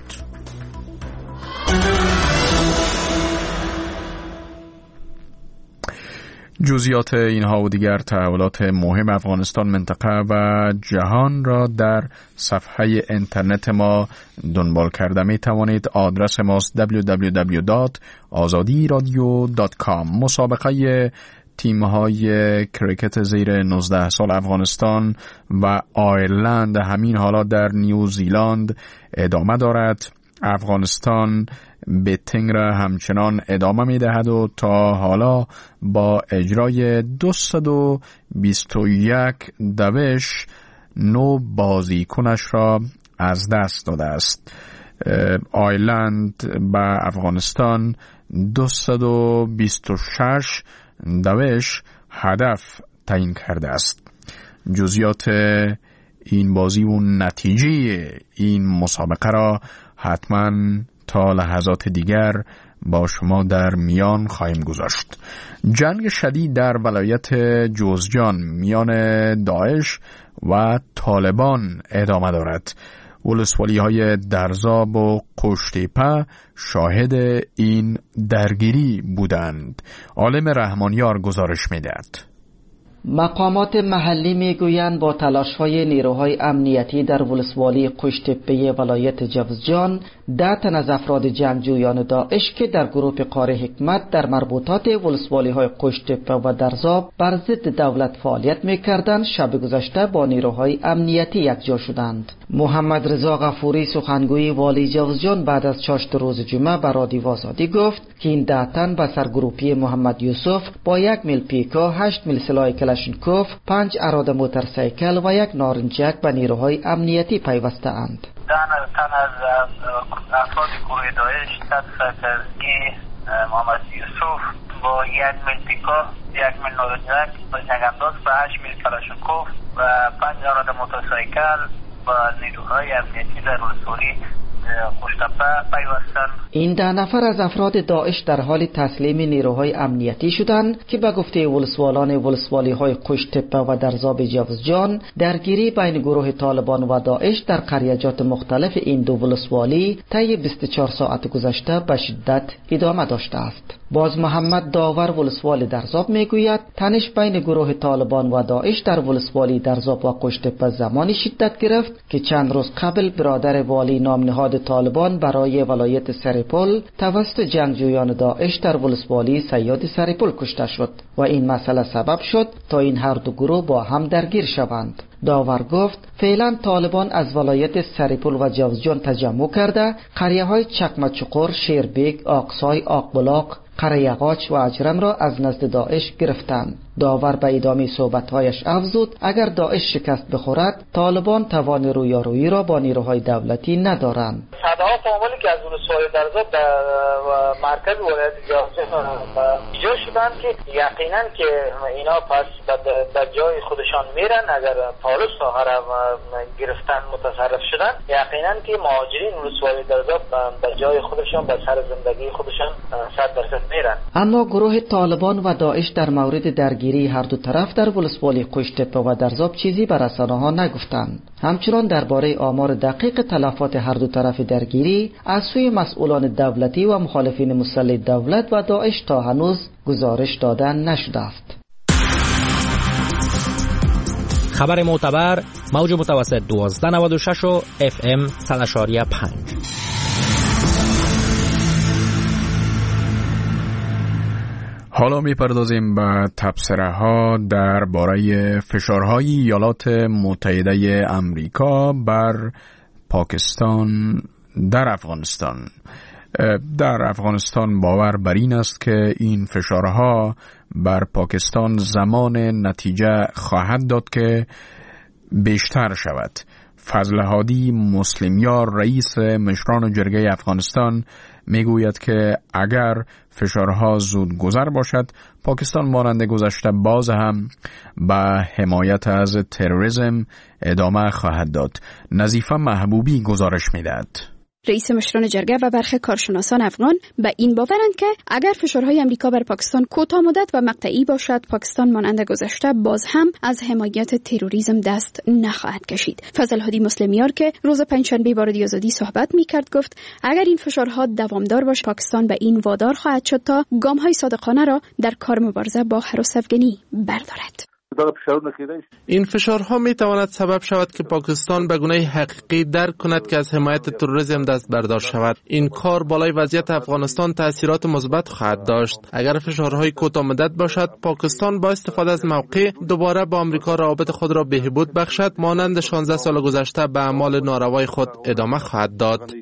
جزئیات اینها و دیگر تحولات مهم افغانستان، منطقه و جهان را در صفحه اینترنت ما دنبال کرده می توانید. آدرس ماست دبلیو دبلیو دبلیو دات آزادی رادیو دات کام. مسابقه تیم‌های کریکت زیر نوزده سال افغانستان و آیرلند همین حالا در نیوزیلند ادامه دارد. افغانستان بیتینگ را همچنان ادامه می دهد و تا حالا با اجرای دویست و بیست و یک دوش نو بازیکنش را از دست داده است. آیرلند به افغانستان دویست و بیست و شش دوش هدف تعیین کرده است. جزئیات این بازی و نتیجه این مسابقه را حتما تا لحظات دیگر با شما در میان خواهیم گذاشت. جنگ شدید در ولایت جوزجان میان داعش و طالبان ادامه دارد. ولسوالی های درزاب و قشتیپه شاهد این درگیری بودند. عالم رحمانیار گزارش می‌دهد. مقامات محلی میگویند با تلاش‌های نیروهای امنیتی در ولسوالی قشتیپه ولایت جوزجان ده تن از افراد جنگجویان داعش که در گروه قاره حکمت در مربوطات ولسوالی‌های قشتیپه و درزاب بر ضد دولت فعالیت می‌کردند شب گذشته با نیروهای امنیتی یکجا شدند. محمد رضا غفوری سخنگوی والی جوزجان بعد از چاشت روز جمعه به رادیو آزادی گفت که این ده تن به سرگروپی محمد یوسف با یک میل پیکا، هشت میل سلاح کلاشینکوف، پنج اراده موتورسیکل و یک نارنجک به نیروهای امنیتی پیوسته اند. ده تن از افراد گروه داعش تصفیه از محمد یوسف با یک میل پیکا، یک میل نارنجک و جنگانداز و هشت میل کلاشینکوف و پنج اراده موتورسیکل با نیروهای امنیتی در ولسوالی این ده نفر از افراد داعش در حال تسلیم نیروهای امنیتی شدند که به گفته ولسوالان ولسوالی های قشتیپه و درزاب جوزجان درگیری بین گروه طالبان و داعش در قریجات مختلف این دو ولسوالی طی بیست و چهار ساعت گذشته به شدت ادامه داشته است. باز محمد داور ولسوال درزاب میگوید تنش بین گروه طالبان و داعش در ولسوالی درزاب و قشتیپه زمانی شدت گرفت که چند روز قبل برادر والی نام نهاد طالبان برای ولایت سریپول توسط جنگجویان داعش در ولسوالی سیاد سریپول کشته شد و این مسئله سبب شد تا این هر دو گروه با هم درگیر شوند. داور گفت فعلا طالبان از ولایت سریپول و جوزجان تجمع کرده قریه های چکمه چقر، شیربیگ، آقسای، آقبلاق، قریه قاچ و اجرم را از نزد داعش گرفتند. داور به ادامه صحبت‌هایش افزود اگر داعش شکست بخورد طالبان توان رویارویی را با نیروهای دولتی ندارند. صدها فامیلی که از ولسوالی درزاب در مرکز ولایت جوزجان ایجا شده گفتند که یقینا که اینا پس به جای خودشان میرن، اگر پالوس ساحه را گرفتن متصرف شدن، یقینا که مهاجرین ولسوالی درداب به جای خودشان به سر زندگی خودشان صد درصد میرن. اما گروه طالبان و داعش در مورد درگیری هر دو طرف در ولسوالی قشتپه و درزاب چیزی به رسانه‌ها نگفتند. همچنان درباره آمار دقیق تلفات هر دو طرف درگیری از سوی مسئولان دولتی و مخالفین مسلح دولت و داعش تا هنوز گزارش دادن نشده است. خبر معتبر موج متوسط دوازده نود و شش و اف ام صد و پنج. حالا میپردازیم به تبصره ها درباره فشارهای ایالات متحده آمریکا بر پاکستان در افغانستان. در افغانستان باور بر این است که این فشارها بر پاکستان زمان نتیجه خواهد داد که بیشتر شود. فضل هادی مسلمیار رئیس مشران جرگه افغانستان میگوید که اگر فشارها زود گذر باشد، پاکستان مانند گذشته باز هم به حمایت از تروریسم ادامه خواهد داد. نظیفه محبوبی گزارش میدهد. رئیس مشران جرگه و برخی کارشناسان افغان به این باورند که اگر فشارهای امریکا بر پاکستان کوتاه مدت و مقطعی باشد، پاکستان مانند گذشته باز هم از حمایت تروریسم دست نخواهد کشید. فضل هادی مسلمیار که روز پنجشنبه با رادیو آزادی صحبت می‌کرد گفت اگر این فشارها دوامدار باشد، پاکستان به این وادار خواهد شد تا گام‌های صادقانه را در کار مبارزه با هراس افغانی بردارد. این فشارها می تواند سبب شود که پاکستان به گونه حقیقی درک کند که از حمایت تروریسم دست بردار شود. این کار بالای وضعیت افغانستان تاثیرات مثبت خواهد داشت. اگر فشارهای کوتاه مدت باشد، پاکستان با استفاده از موقع دوباره با آمریکا روابط خود را بهبود بخشد، مانند شانزده سال گذشته به اعمال ناروای خود ادامه خواهد داد.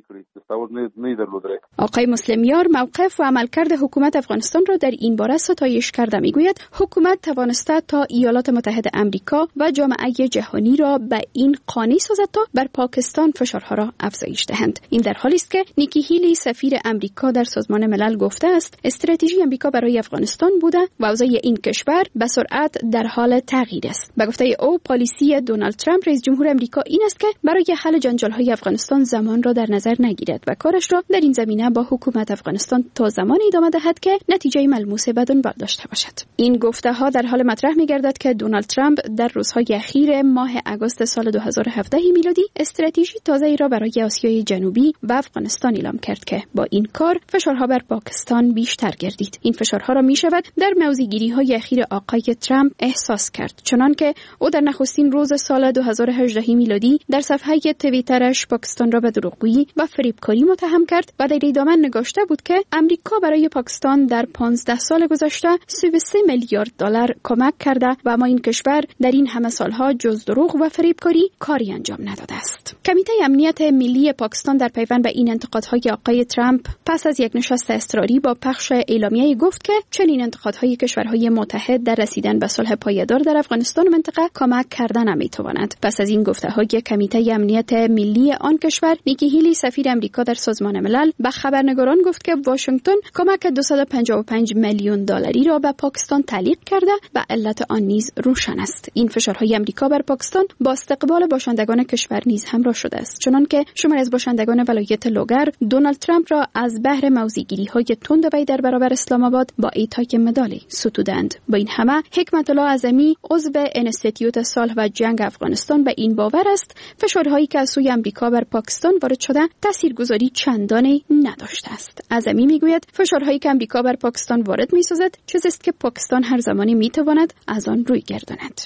آقای مسلمیار موقف و عملکرد حکومت افغانستان را در این باره ستایش کرده. میگوید حکومت توانسته تا ایالات متحده آمریکا و جامعه جهانی را به این قانع سازد تا بر پاکستان فشارها را افزایش دهند. این در حالی است که نیکی هیلی سفیر آمریکا در سازمان ملل گفته است استراتژی آمریکا برای افغانستان بوده و اوضاع این کشور به سرعت در حال تغییر است. به گفته او پالیسی دونالد ترامپ رئیس جمهور آمریکا این است که برای حل جنجال‌های افغانستان زمان را در نظر نگیرد و کارش را در این زمینه با حکومت افغانستان تا زمانی ادامه دهد که نتیجه ملموس به دنبال داشته باشد. این گفته ها در حال مطرح می‌گردد که دونالد ترامپ در روزهای اخیر ماه آگوست سال دو هزار و هفده میلادی استراتژی تازه‌ای را برای آسیای جنوبی و افغانستان اعلام کرد که با این کار فشارها بر پاکستان بیشتر گردید. این فشارها را می‌شود در موضع‌گیری‌های اخیر آقای ترامپ احساس کرد، چنانکه او در نخستین روز سال دو هزار و هجده میلادی در صفحه توییترش پاکستان را به دروغگویی و فریبکاری متهم کرد و در ادامه نگاشته بود که امریکا برای پاکستان در پانزده سال گذشته سی و سه میلیارد دلار کمک کرده و اما این کشور در این همه سالها جز دروغ و فریبکاری کاری انجام نداده است. کمیته امنیت ملی پاکستان در پیوند به این انتقادهای آقای ترامپ پس از یک نشست اضطراری با پخش اعلامیه گفت که چنین انتقادهای کشورهای متحد در رسیدن به صلح پایدار در افغانستان و منطقه کمک کردن نمیتواند. پس از این گفته‌های کمیته امنیت ملی آن کشور، نیکی هیلی سفیر امریکا در سازمان ملل به خبرنگاران گفت که واشنگتن کمک دویست و پنجاه و پنج میلیون دلاری را به پاکستان تعلیق کرده و علت آن نیز روشن است. این فشارهای امریکا بر پاکستان با استقبال باشندگان کشور نیز همراه شده است، چنانکه شماری از باشندگان ولایت لوگر دونالد ترامپ را از بهر موضع‌گیری‌های تند وی در برابر اسلام آباد با اعطای مدالی ستودند. با این همه حکمت الله اعظمی عضو انستیتیوت صلح و جنگ افغانستان به این باور است فشارهایی که از سوی امریکا بر پاکستان وارد شده تاثیرگذاری چندانی نداشته است. اعظمی میگوید فشارهایی که امریکا بر پاکستان وارد می‌سازد چیزی است که پاکستان هر زمانی میتواند از آن روی گرداند.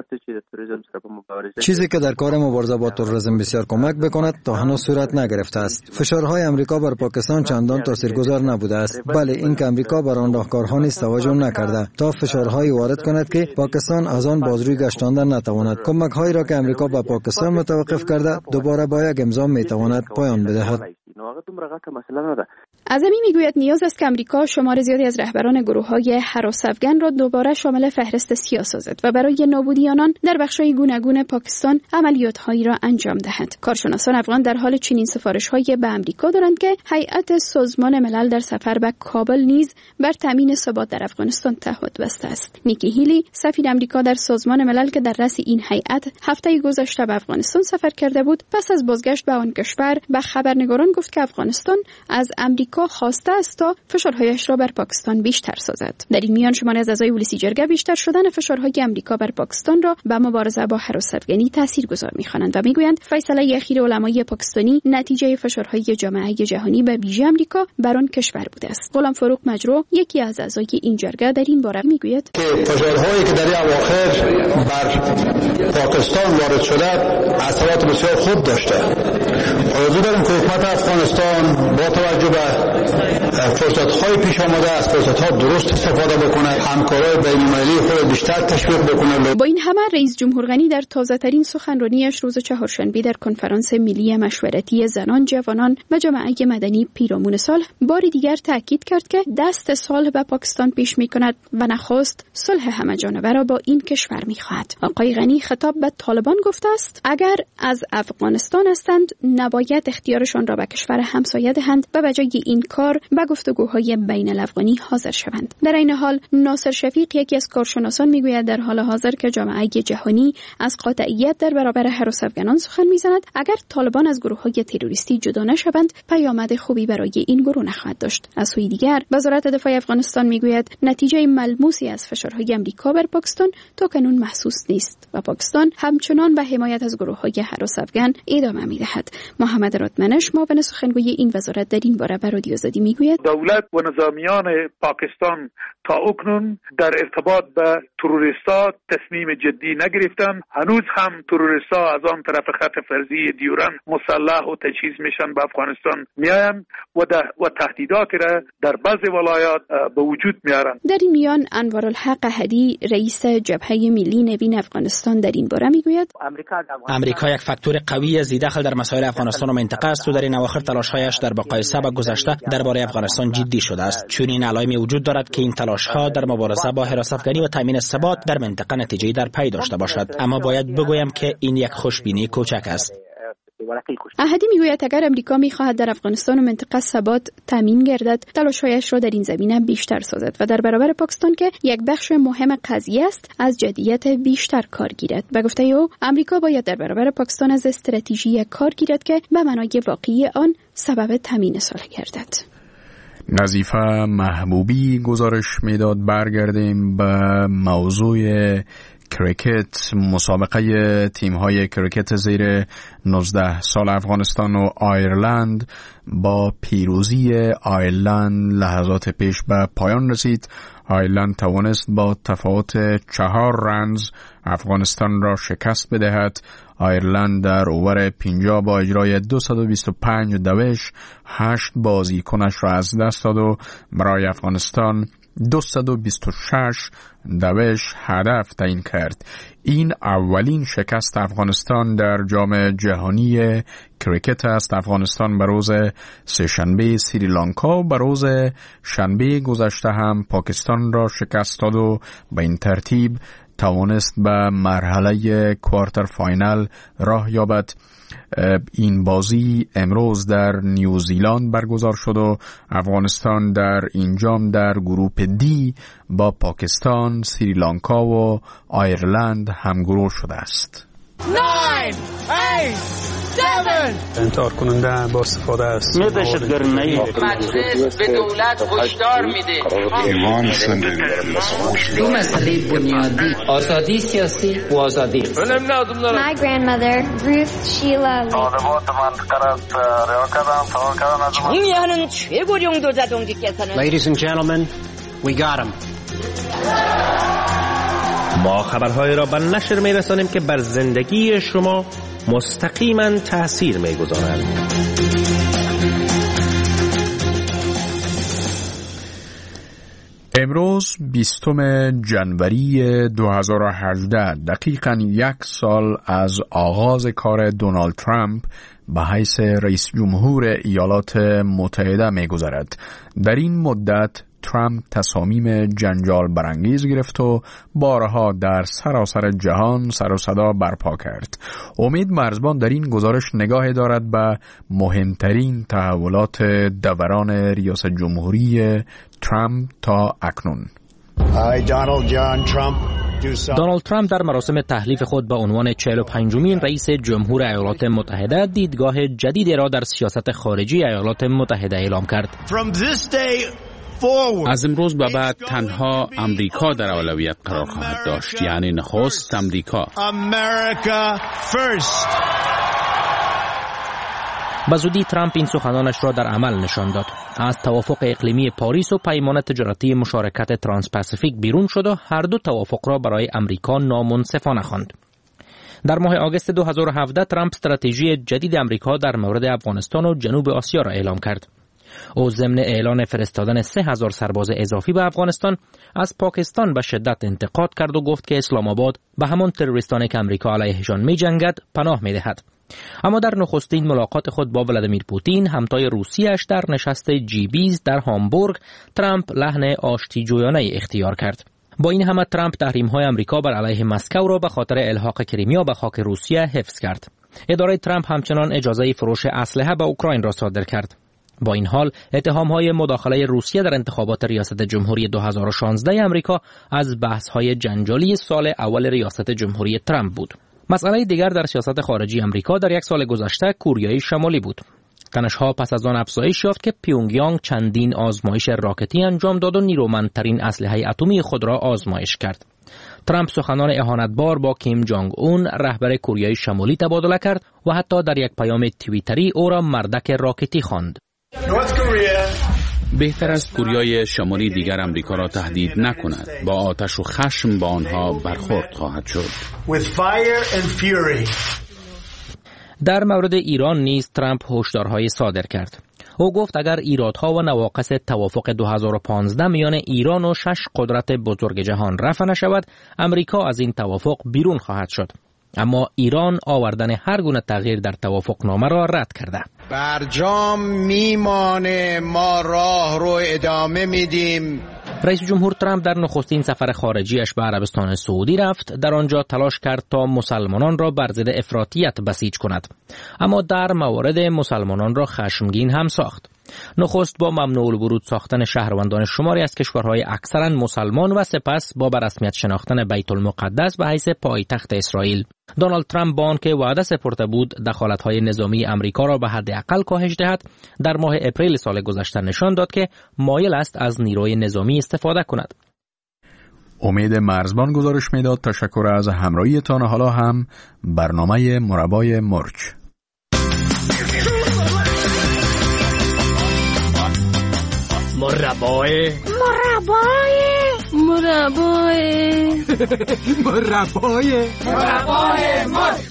چیزی که در کار مبارزه با تروریسم بسیار کمک بکند تا هنوز صورت نگرفته است. فشارهای امریکا بر پاکستان چندان تاثیرگذار نبوده است. بله، این که امریکا بر آن راهکارها نیز توجه نکرده تا فشارهایی وارد کند که پاکستان از آن بازروی گشتاندن نتواند. کمک‌هایی را که امریکا به پاکستان متوقف کرده دوباره با یک امضا میتواند پایان بدهد. هغه دومره غټه مسله نه ده. اعظمی میگوید نیاز است که امریکا شمار زیادی از رهبران گروه‌های هراس افغان را دوباره شامل فهرست سیاه سازد و برای نابودی آنان در بخش‌های گوناگون پاکستان عملیات‌هایی را انجام دهد. کارشناسان افغان در حال چنین سفارش‌هایی به امریکا دارند که هیئت سازمان ملل در سفر به کابل نیز بر تامین ثبات در افغانستان تعهد بسته است. نیکی هیلی، سفیر امریکا در سازمان ملل که در رأس این هیئت هفته گذشته به افغانستان سفر کرده بود، پس از بازگشت به آن کشور به خبرنگاران گفت که افغانستان از امریکا خواسته است تا فشارهایش را بر پاکستان بیشتر سازد. در این میان شماری از اعضای ولسی جرگه بیشتر شدن فشارهای امریکا بر پاکستان را به مبارزه با هراس افغانی تاثیرگذار می‌خوانند و میگویند فیصله اخیر علمای پاکستانی نتیجه فشارهای جامعه جهانی به ویژه امریکا بر آن کشور بوده است. غلام فاروق مجروح، یکی از اعضای این جرگه، در این باره میگوید که فشارهایی که در این اواخر بر پاکستان وارد شده اثرات بسیار خوب داشته. آرزو داریم که حکومت افغانستان با توجه به فرصت‌های پیش آمده از فرصت‌ها درست استفاده بکنه، همکارای بین‌المللی خود بیشتر تشویق بکنه. با این همه رئیس جمهور غنی در تازه‌ترین سخنرانیش روز چهارشنبه در کنفرانس ملی مشورتی زنان، جوانان و جامعه مدنی پیرامون صلح بار دیگر تاکید کرد که دست صلح به پاکستان پیش می‌کند و نخست صلح همه‌جانبه را با این کشور می‌خواهد. آقای غنی خطاب به طالبان گفته است اگر از افغانستان هستند نباید اختیارشان را به کشور همسایه دهند و به جای این کار به گفتگوهای بین الافغانی حاضر شوند. در این حال ناصر شفیق، یکی از کارشناسان، میگوید در حال حاضر که جامعه جهانی از قاطعیت در برابر هراس افغانان سخن میزند، اگر طالبان از گروه‌های تروریستی جدا نشوند پیامد خوبی برای این گروه نخواهد داشت. از سوی دیگر وزارت دفاع افغانستان میگوید نتیجه ملموسی از فشارهای آمریکا بر پاکستان تا کنون محسوس نیست و پاکستان همچنان به حمایت از گروه‌های هراس افغان ادامه می‌دهد. محمد رادمنش، معاون سخنگوی این وزارت، در این باره به رادیو آزادی میگوید دولت و نظامیان پاکستان تا اکنون در ارتباط به تروریستا تصمیم جدی نگرفتند. هنوز هم تروریستا از آن طرف خط فرضی دیورن مسلح و تجهیز میشن به افغانستان میآیند و و تهدیداتی را در بعضی ولایات به وجود میارند. در این میان انوارالحق احدی، رئیس جبهه ملی نوین افغانستان، در این باره میگوید امریکا یک فاکتور قوی ذی‌دخل در مسائل افغانستان و منطقه است و در این اواخر تلاش‌هایش در مقایسه با گذشته درباره افغانستان جدی شده است، چون این علائم وجود دارد که این تلاش‌ها در مبارزه با هراس افغانی و تامین ثبات در منطقه نتیجه‌ای در پی داشته باشد. اما باید بگویم که این یک خوشبینی کوچک است. احدی میگوید اگر امریکا میخواهد در افغانستان و منطقه ثبات تامین گردد تلاش‌هایش را در این زمینه بیشتر سازد و در برابر پاکستان که یک بخش مهم قضیه است از جدیت بیشتر کار گیرد. به گفته او امریکا باید در برابر پاکستان از استراتژی کار گیرد که به معنای واقعی آن سبب تامین صلح گردد. نظیفه محبوبی گزارش میداد. برگردیم به موضوع کریکت. مسابقه تیم‌های کریکت زیر نوزده سال افغانستان و آیرلند با پیروزی آیرلند لحظات پیش به پایان رسید. آیرلند توانست با تفاوت چهار رنز افغانستان را شکست بدهد. آیرلند در اوور پنجاه با اجرای دویست و بیست و پنج دوش هشت بازیکنش را از دست داد و برای افغانستان دویست و بیست و شش دوش هدف تعیین کرد. این اولین شکست افغانستان در جام جهانی کریکت است. افغانستان به روز سه‌شنبه سریلانکا و به روز شنبه گذشته هم پاکستان را شکست داد و به این ترتیب توانست به مرحله کوارتر فاینال راه یابد. این بازی امروز در نیوزیلند برگزار شد و افغانستان در این جام در گروپ دی با پاکستان، سریلانکا و آیرلند همگروه شده است. nine, eight, seven انتحار کننده با استفاده است. مجلس به دولت هشدار میده. ایمان دو مسئله بنیادی، آزادی سیاسی و آزادی. My grandmother, Ruth Sheila Lee. 정의하는 최고령 도자동지께서는 Ladies and gentlemen, we got him. ما خبرهای را به نشر می رسانیم که بر زندگی شما مستقیما تأثیر می گذارند. امروز بیستم جنوری دو هزار و هجده، دقیقاً یک سال از آغاز کار دونالد ترامپ به حیث رئیس جمهور ایالات متحده می‌گذرد. در این مدت ترامپ تصامیم جنجال برانگیز گرفت و بارها در سراسر جهان سر و صدا برپا کرد. امید مرزبان در این گزارش نگاهی دارد به مهمترین تحولات دوران ریاست جمهوری ترامپ تا اکنون. دونالد ترامپ در مراسم تحلیف خود به عنوان چهل و پنجمین رئیس جمهور ایالات متحده دیدگاه جدیدی را در سیاست خارجی ایالات متحده اعلام کرد. از امروز به بعد تنها امریکا در اولویت قرار خواهد داشت، یعنی نخست امریکا. به زودی ترامپ این سخنانش را در عمل نشان داد. از توافق اقلیمی پاریس و پیمان تجارتی مشارکت ترانس پاسیفیک بیرون شد و هر دو توافق را برای امریکا نامنصفانه خواند. در ماه آگوست دو هزار و هفده ترامپ استراتژی جدید امریکا در مورد افغانستان و جنوب آسیا را اعلام کرد. او ضمن اعلان فرستادن سه هزار سرباز اضافی به افغانستان از پاکستان به شدت انتقاد کرد و گفت که اسلام آباد به همان تروریستانی که امریکا علیهشان می جنگد پناه می دهد. اما در نخستین ملاقات خود با ولادیمیر پوتین همتای روسیه‌اش در نشست جی بیست در هامبورگ، ترامپ لحن آشتی جویانه اختیار کرد. با این همه ترامپ تحریم‌های امریکا بر علیه مسکو را به خاطر الحاق کریمیا به خاک روسیه حفظ کرد. اداره ترامپ همچنان اجازه فروش اسلحه به اوکراین را صادر کرد. با این حال اتهام‌های مداخله روسیه در انتخابات ریاست جمهوری دو هزار و شانزده امریکا از بحث‌های جنجالی سال اول ریاست جمهوری ترامپ بود. مسئله دیگر در سیاست خارجی امریکا در یک سال گذشته کوریای شمالی بود. تنش‌ها پس از آن افزایش یافت که پیونگیانگ چندین آزمایش راکتی انجام داد و نیرومندترین اسلحه اتمی خود را آزمایش کرد. ترامپ سخنان اهانتبار با کیم جانگ اون رهبر کوریای شمالی تبادله کرد و حتی در یک پیام توییتری او را مردک راکتی خواند. بهتر است کوریای شمالی دیگر امریکا را تهدید نکند. با آتش و خشم با آنها برخورد خواهد شد. در مورد ایران نیز ترامپ هشدارهای صادر کرد. او گفت اگر ایرادها و نواقص توافق دو هزار و پانزده میان ایران و شش قدرت بزرگ جهان رفع نشود، امریکا از این توافق بیرون خواهد شد. اما ایران آوردن هر گونه تغییر در توافقنامه را رد کرده. برجام میمانه، ما راه رو ادامه میدیم. رئیس جمهور ترامپ در نخستین سفر خارجیش به عربستان سعودی رفت. در آنجا تلاش کرد تا مسلمانان را بر ضد افراطیت بسیج کند، اما در موارد مسلمانان را خشمگین هم ساخت. نخست با ممنوع الورود ساختن شهروندان شماری از کشورهای اکثرا مسلمان و سپس با به رسمیت شناختن بیت المقدس به حیث پایتخت اسرائیل. دونالد ترامپ با آنکه وعده سپرده بود دخالت‌های نظامی امریکا را به حداقل کاهش دهد، در ماه اپریل سال گذشته نشان داد که مایل است از نیروی نظامی استفاده کند. امید مرزبان گزارش میداد. تشکر از همراهیتان. حالا هم برنامه مربای مرچ. مربای مربای مربای مربای مربای مرچ.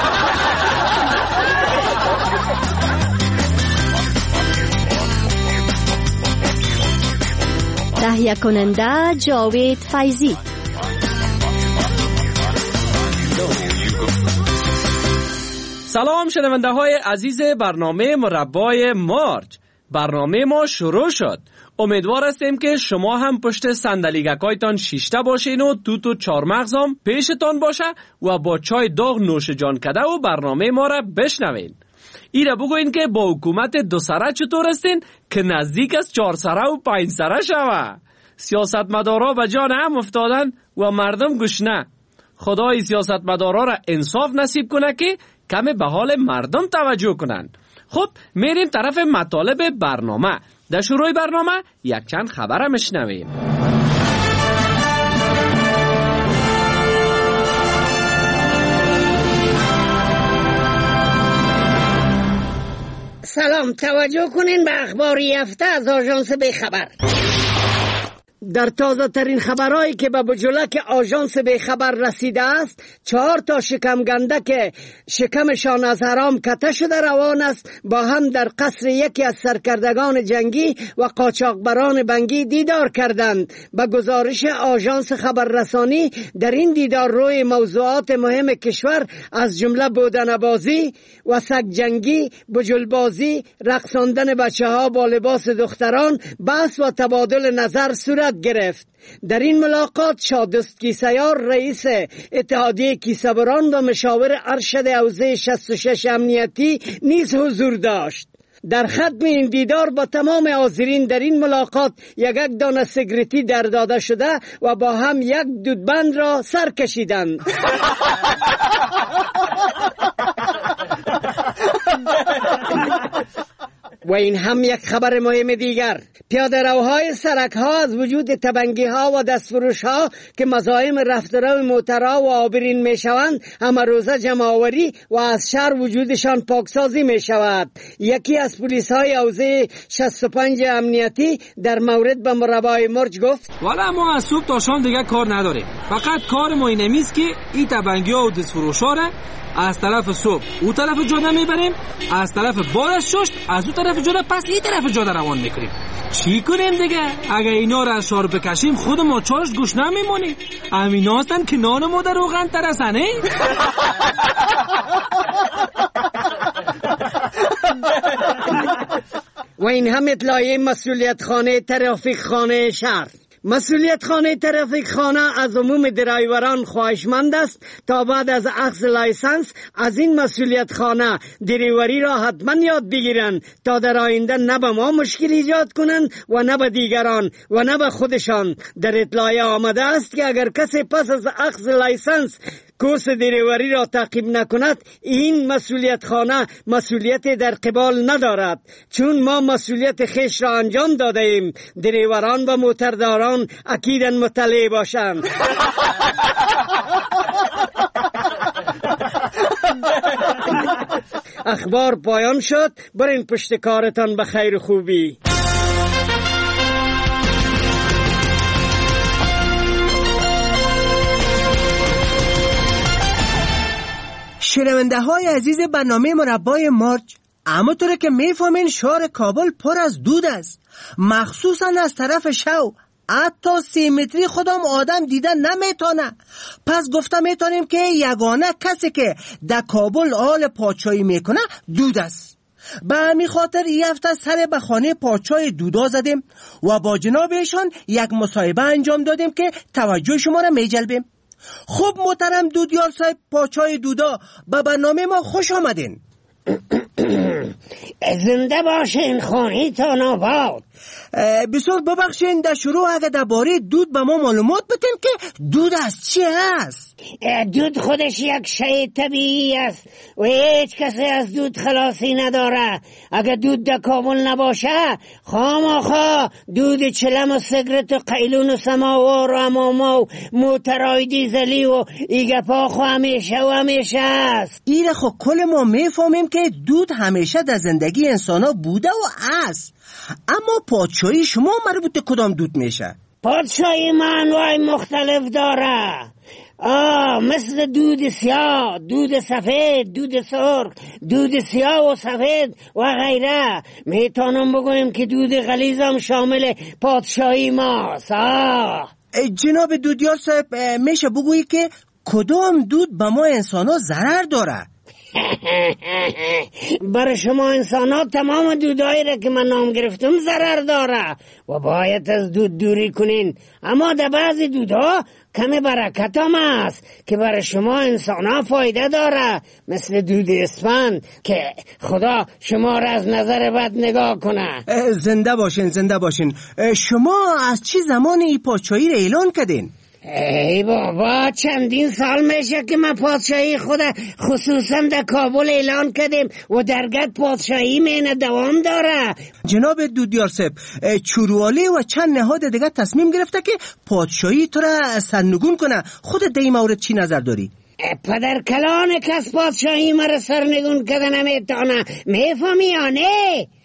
تهیه کننده جاوید فیضی. سلام شنونده های عزیز برنامه مربای مارچ. برنامه ما شروع شد. امیدوار هستیم که شما هم پشت صندلیگکایتان شیشته باشین و توت و چارمغزام پیشتان باشه و با چای داغ نوش جان کده و برنامه ما را بشنوین. ایره بگوین که با حکومت دو سره چطور هستین که نزدیک از چهار سره و پنج سره شوه. سیاستمدارا به جان هم افتادن و مردم گشنه. خدای سیاستمدارا را انصاف نصیب کنه که کم به حال مردم توجه کنن. خب میریم طرف مطالب برنامه. در شروع برنامه یک چند خبر مشنویم. سلام، توجه کنین به اخبار یافته از آژانس به خبر. در تازه ترین خبرهایی که به بجلک آژانس به خبر رسیده است، چهار تا شکمگنده که شکمشان از حرام کته شده روان است با هم در قصر یکی از سرکردگان جنگی و قاچاقبران بنگی دیدار کردند. به گزارش آژانس خبررسانی در این دیدار روی موضوعات مهم کشور از جمله بودنبازی و سگ جنگی، بجلبازی، رقصاندن بچه ها با لباس دختران بحث و تبادل نظر صورت گرفت. در این ملاقات شادست کیسیار رئیس اتحادیه کیسه‌بران و مشاور ارشد حوزه شصت و شش امنیتی نیز حضور داشت. در ختم این دیدار با تمام حاضرین در این ملاقات یک یک دانه سیگارتی در داده شده و با هم یک دودبند را سر کشیدند. و این هم یک خبر مهم دیگر. پیاده روهای سرک ها از وجود تبنگی ها و دستفروش ها که مزاحم رفت و رو موترها و آبرین می شوند همه روزه جمع آوری و از شهر وجودشان پاکسازی می شود. یکی از پلیس های حوزه شصت و پنج امنیتی در مورد به مربای مرج گفت والا ما از صبح تا شام دیگه کار نداریم، فقط کار ما اینه میست که این تبنگی ها و دستفروش ها را از طرف صبح او طرف جاده میبریم، از طرف بارش ششت از او طرف جاده پس این طرف جاده روان میکنیم. چی کنیم دیگه؟ اگه اینا را از شار بکشیم خود ما چارش گوش نمیمونیم. همین هستن که نان ما در روغن ترسنه. و این هم اطلاعیه مسئولیت خانه ترافیک خانه شهر. مسئولیت خانه ترافیک خانه از عموم درایوران خواهشمند است تا بعد از اخذ لایسنس از این مسئولیت خانه دریوری را حتما یاد بگیرند تا در آینده نه به ما مشکل ایجاد کنند و نه به دیگران و نه به خودشان. در اطلاعیه آمده است که اگر کسی پس از اخذ لایسنس کورس دریوری را تعقیب نکند این مسئولیت خانه مسئولیت در قبال ندارد، چون ما مسئولیت خیش را انجام داده ایم. دریوران و موترداران اکیداً مطلع باشند. اخبار پایان شد. برین پشت کارتان به خیر خوبی. شنونده های عزیز برنامه مربای مارچ، اما طوره که میفهمین شهر کابل پر از دود است، مخصوصا از طرف شو. حتی سی متری خودم آدم دیدن نمیتونه. پس گفتم میتونیم که یگانه کسی که در کابل حال پادشاهی میکنه دود است. به همین خاطر این هفته سر به خانه پادشاه دودا زدیم و با جنابشان یک مصاحبه انجام دادیم که توجه شما را میجلبیم. خب محترم دودیار صاحب، پادشاه دودا، به برنامه ما خوش آمدین. زنده باشین، خانه تان آباد. بسیار ببخشین، در شروع اگه درباره دود به ما معلومات بتین که دود از چی هست؟ دود خودش یک شیء طبیعی است و هیچ کسی از دود خلاصی نداره. اگه دود در کابل نباشه خامخا دود چلم و سیگرت و قیلون و سماوار و اماما و موترهای دیزلی و ایگپا خو همیشه و همیشه است. ایره خب کل ما میفهمیم که دود همیشه در زندگی انسان ها بوده و است. اما پادشاهی شما مربوط کدام دود میشه؟ پادشاهی من انواع مختلف داره. آه مثل دود سیاه، دود سفید، دود سرخ، دود سیاه و سفید و غیره. میتونم بگویم که دود غلیظ هم شامل پادشاهی ماست. آه جناب دودیار صاحب، میشه بگویی که کدام دود به ما انسان ها ضرر داره؟ برای شما انسان ها تمام دودایی را که من نام گرفتم ضرر داره و باید از دود دوری کنین. اما در بعضی دودها کمی برکت هم است که برای شما انسان ها فایده داره، مثل دود اسفند که خدا شما را از نظر بد نگاه کنه. زنده باشین، زنده باشین. شما از چی زمان ای پادشاهی را اعلان کردین؟ ای بابا چندین سال میشه که من پادشاهی خود خصوصا در کابل اعلان کردیم و درگت پادشاهی مینه دوام داره. جناب دودیار صاحب، چوروالی و چند نهاد دیگه تصمیم گرفته که پادشاهی تو را سرنگون کنه. خودت در این مورد چی نظر داری؟ پدر کلان کس پادشاهی مرا سرنگون کرده نمیتونه، میفهمی یا نه؟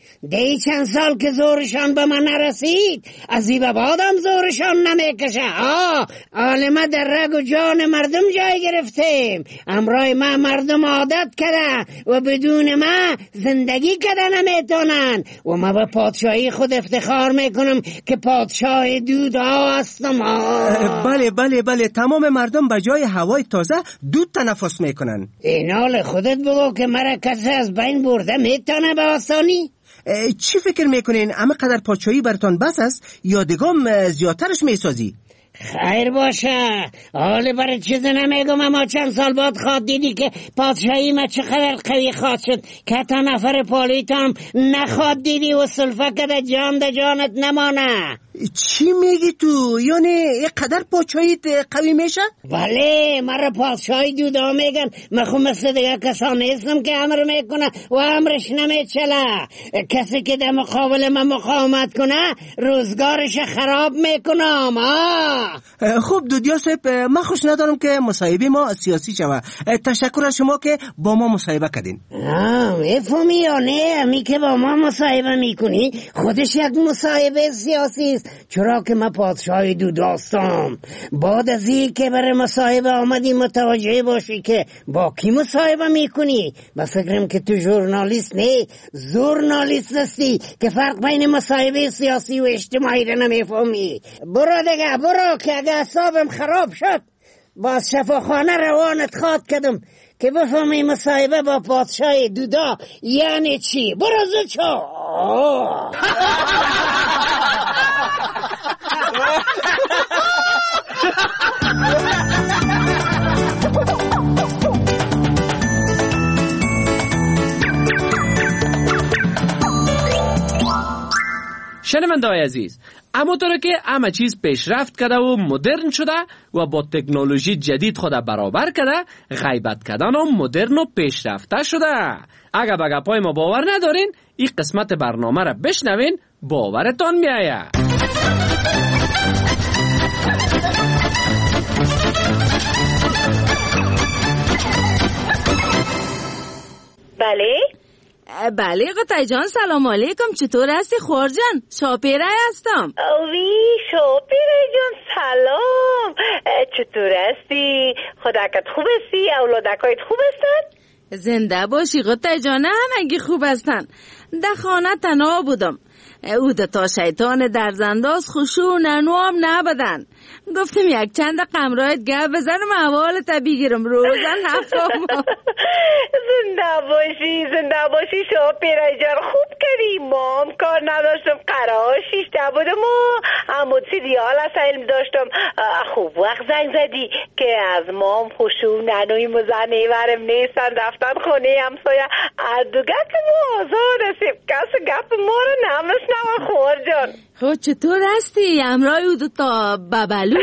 دی چند سال که زورشان به من نرسید، از این به بعدم زورشان نمیکشه. آه عالمه در رگ و جان مردم جای گرفتیم. امرای ما مردم عادت کرده و بدون ما زندگی کرده نمیتونن و ما به پادشاهی خود افتخار میکنم که پادشاه دودها هستم. بله بله بله تمام مردم به جای هوای تازه دود تنفس میکنن. این حال خودت بگو که مرا کسی از بین برده میتونه به آسانی؟ چی فکر میکنین؟ اما قدر پادشاهی براتون بس است یا دگام زیادترش میسازی؟ خیر باشه، حالا برای چیز نمیگم، اما چند سال بعد خواد دیدی که پادشاهی ما چقدر قوی خواد شد که تا نفر پالیتام نخواد دیدی و سلفه کده جان ده جانت نمانه. چی میگی تو؟ یعنی یک قدر پادشاهیت قوی میشه؟ بله، مرا پادشاهی دودا میگن. من خود مثل دیگه کسان نیستم که امر میکنه و امرش نمیچله. کسی که در مقابل من مقاومت کنه روزگارش خراب میکنم. خب دودیا صاحب، من خوش ندارم که مصاحبه ما سیاسی شوه. تشکر از شما که با ما مصاحبه کردین. آه میفهمی یا نه؟ امی که با ما مصاحبه میکنی خودش یک مصاحبه سیاسی است، چرا که من پادشاهی دوداستم. بعد از این که برای مصاحبه آمدی متوجه باشی که با کی مصاحبه میکنی. با فکرم که تو ژورنالیست نه، ژورنالیست هستی که فرق بین مصاحبه سیاسی و اجتماعی رو نمیفهمی. برو دیگه برو که اگه اعصابم خراب شد باز شفاخانه روانت خواد کردم که بفهمی مصاحبه با پادشاه دودا یعنی چی. برو زود شو. شنونده‌های عزیز، اما طور که همه چیز پیشرفت کرده و مدرن شده و با تکنولوژی جدید خود برابر کرده، غیبت کردن هم مدرن و پیشرفته شده. اگر به گپای ما باور ندارین، این قسمت برنامه را بشنوین، باورتان میآید. بله بله قطعی جان، سلام علیکم. چطور هستی خور جان؟ شاپیره هستم. اوی شاپیره جان سلام، چطور هستی؟ خداکت خوب هستی؟ اولادکایت خوب هستن؟ زنده باشی قطعی جان، همگی خوب هستن. در خانه تنها بودم، او تا شیطان در زنداز خوشو ننوام نبدن. گفتم یک چند قمرایت گپ بزنم احوالت بگیرم. روزن هفتم. زنده باشی زنده باشی شاپیره جان، خوب کردی. ما هم کار نداشتم، قرار شیشته بودم و همون سیریال از علم داشتم. خوب وقت زنگ زدی که از ما هم خوشو ننوی مزنه ورم نیستن، رفتن خونه همسایه. اردوگه که ما آزاد هستیم، کس گپ ما رو نمشنم خور جان. خب چطور هستی؟ امرای او دوتا ببلو؟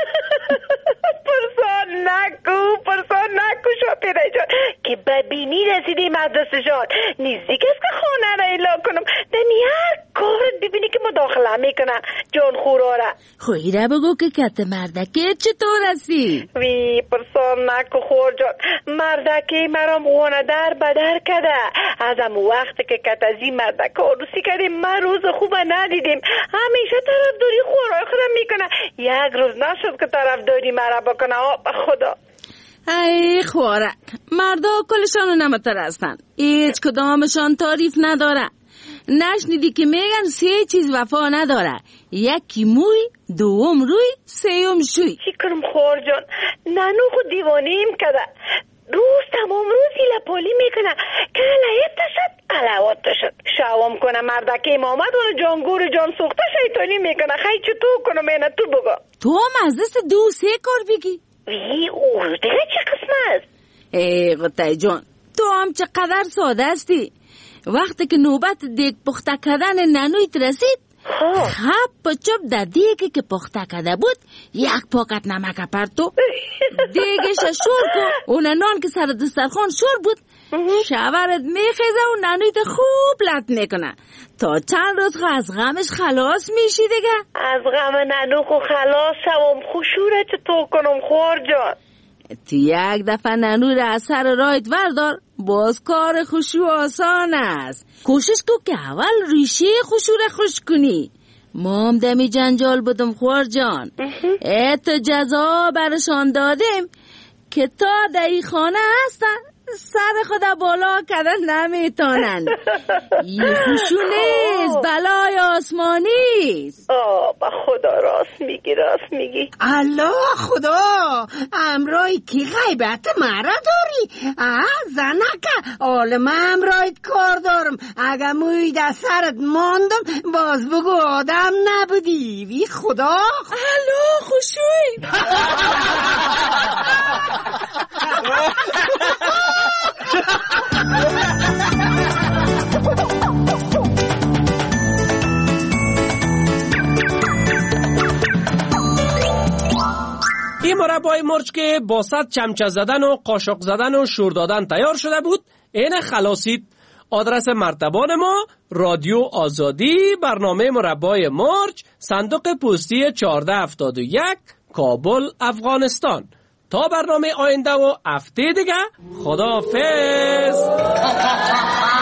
پرسان نکو پرسان نکو شاپیره جان که ببینی رسیدی مدرسشان نیزدیک است که خانه را اعلام کنم. دمی هر کار ببینی که مداخله میکنن جان خورا را. خوی را بگو که کت مردکه چطور هستی؟ وی پرسان نکو خور جان، مردکه مرام غونه در بدر کده. از هم وقت که کت از این مردکه عروسی کردیم من روز خوبه ندیدیم. همیشه طرف داری خورای خودم میکنه، یک روز نشد که طرف داری مرا بکنه. آه خدا. ای خوارک، مردا کلشان نمتر هستن، هیچ کدامشان تعریف نداره. نشنیدی که میگن سه چیز وفا نداره، یکی موی، دوم روی، سیوم شوی. چی کنم خور جان؟ ننو خود دیوانیم کده، روز تمام روز لپالی میکنه که علایت شد علوات شد. شوام کنه مردکه امامت ونو جانگور جان سوخته شیطانی میکنه. خیلی چطور کنم اینه تو بگو. تو هم از دست دو سه کار بگی. وی او دیگه چه قسم است؟ ای قطعی جان، تو هم چقدر ساده هستی. وقتی که نوبت دیگ پخته کردن ننویت رسید، خب پچپ در دیگی که پخته کرده بود یک پاکت نمک پرتو دیگش شور کو. اون نان که سر دسترخوان شور بود شورت میخیزه و ننویت خوب لط میکنه تا چند روز خو از غمش خلاص میشی دیگه. از غم ننو خو خلاص شوم، خوشوره چطور کنم خور جان؟ تو یک دفعه ننو را از سر رایت وردار، باز کار خشوع آسان است. کوشش کو که اول ریشه خشوع را خشک کنی. ما هم دمی جنجال بودم خوار جان. ات جزا برشان دادیم که تا در این خانه هستن سر خدا بالا کردن نمیتونن. این خشوع نیست، بلای آسمانی است. آه با خدا راست میگی راست میگی. الله خدا امرای کی غیبت مرا داری؟ آه زنکه عالم امرایت کار دارم. اگه موی در سرت ماندم باز بگو آدم نبودی. وی خدا الله خشوعی. این مربای مرچ که با صد چمچه زدن و قاشق زدن و شور دادن تیار شده بود، این خلاصید. آدرس مرتبان ما رادیو آزادی، برنامه مربای مرچ، صندوق پستی چهارده هفتاد و یک، کابل، افغانستان. تا برنامه آینده و هفته دیگه، خداحافظ.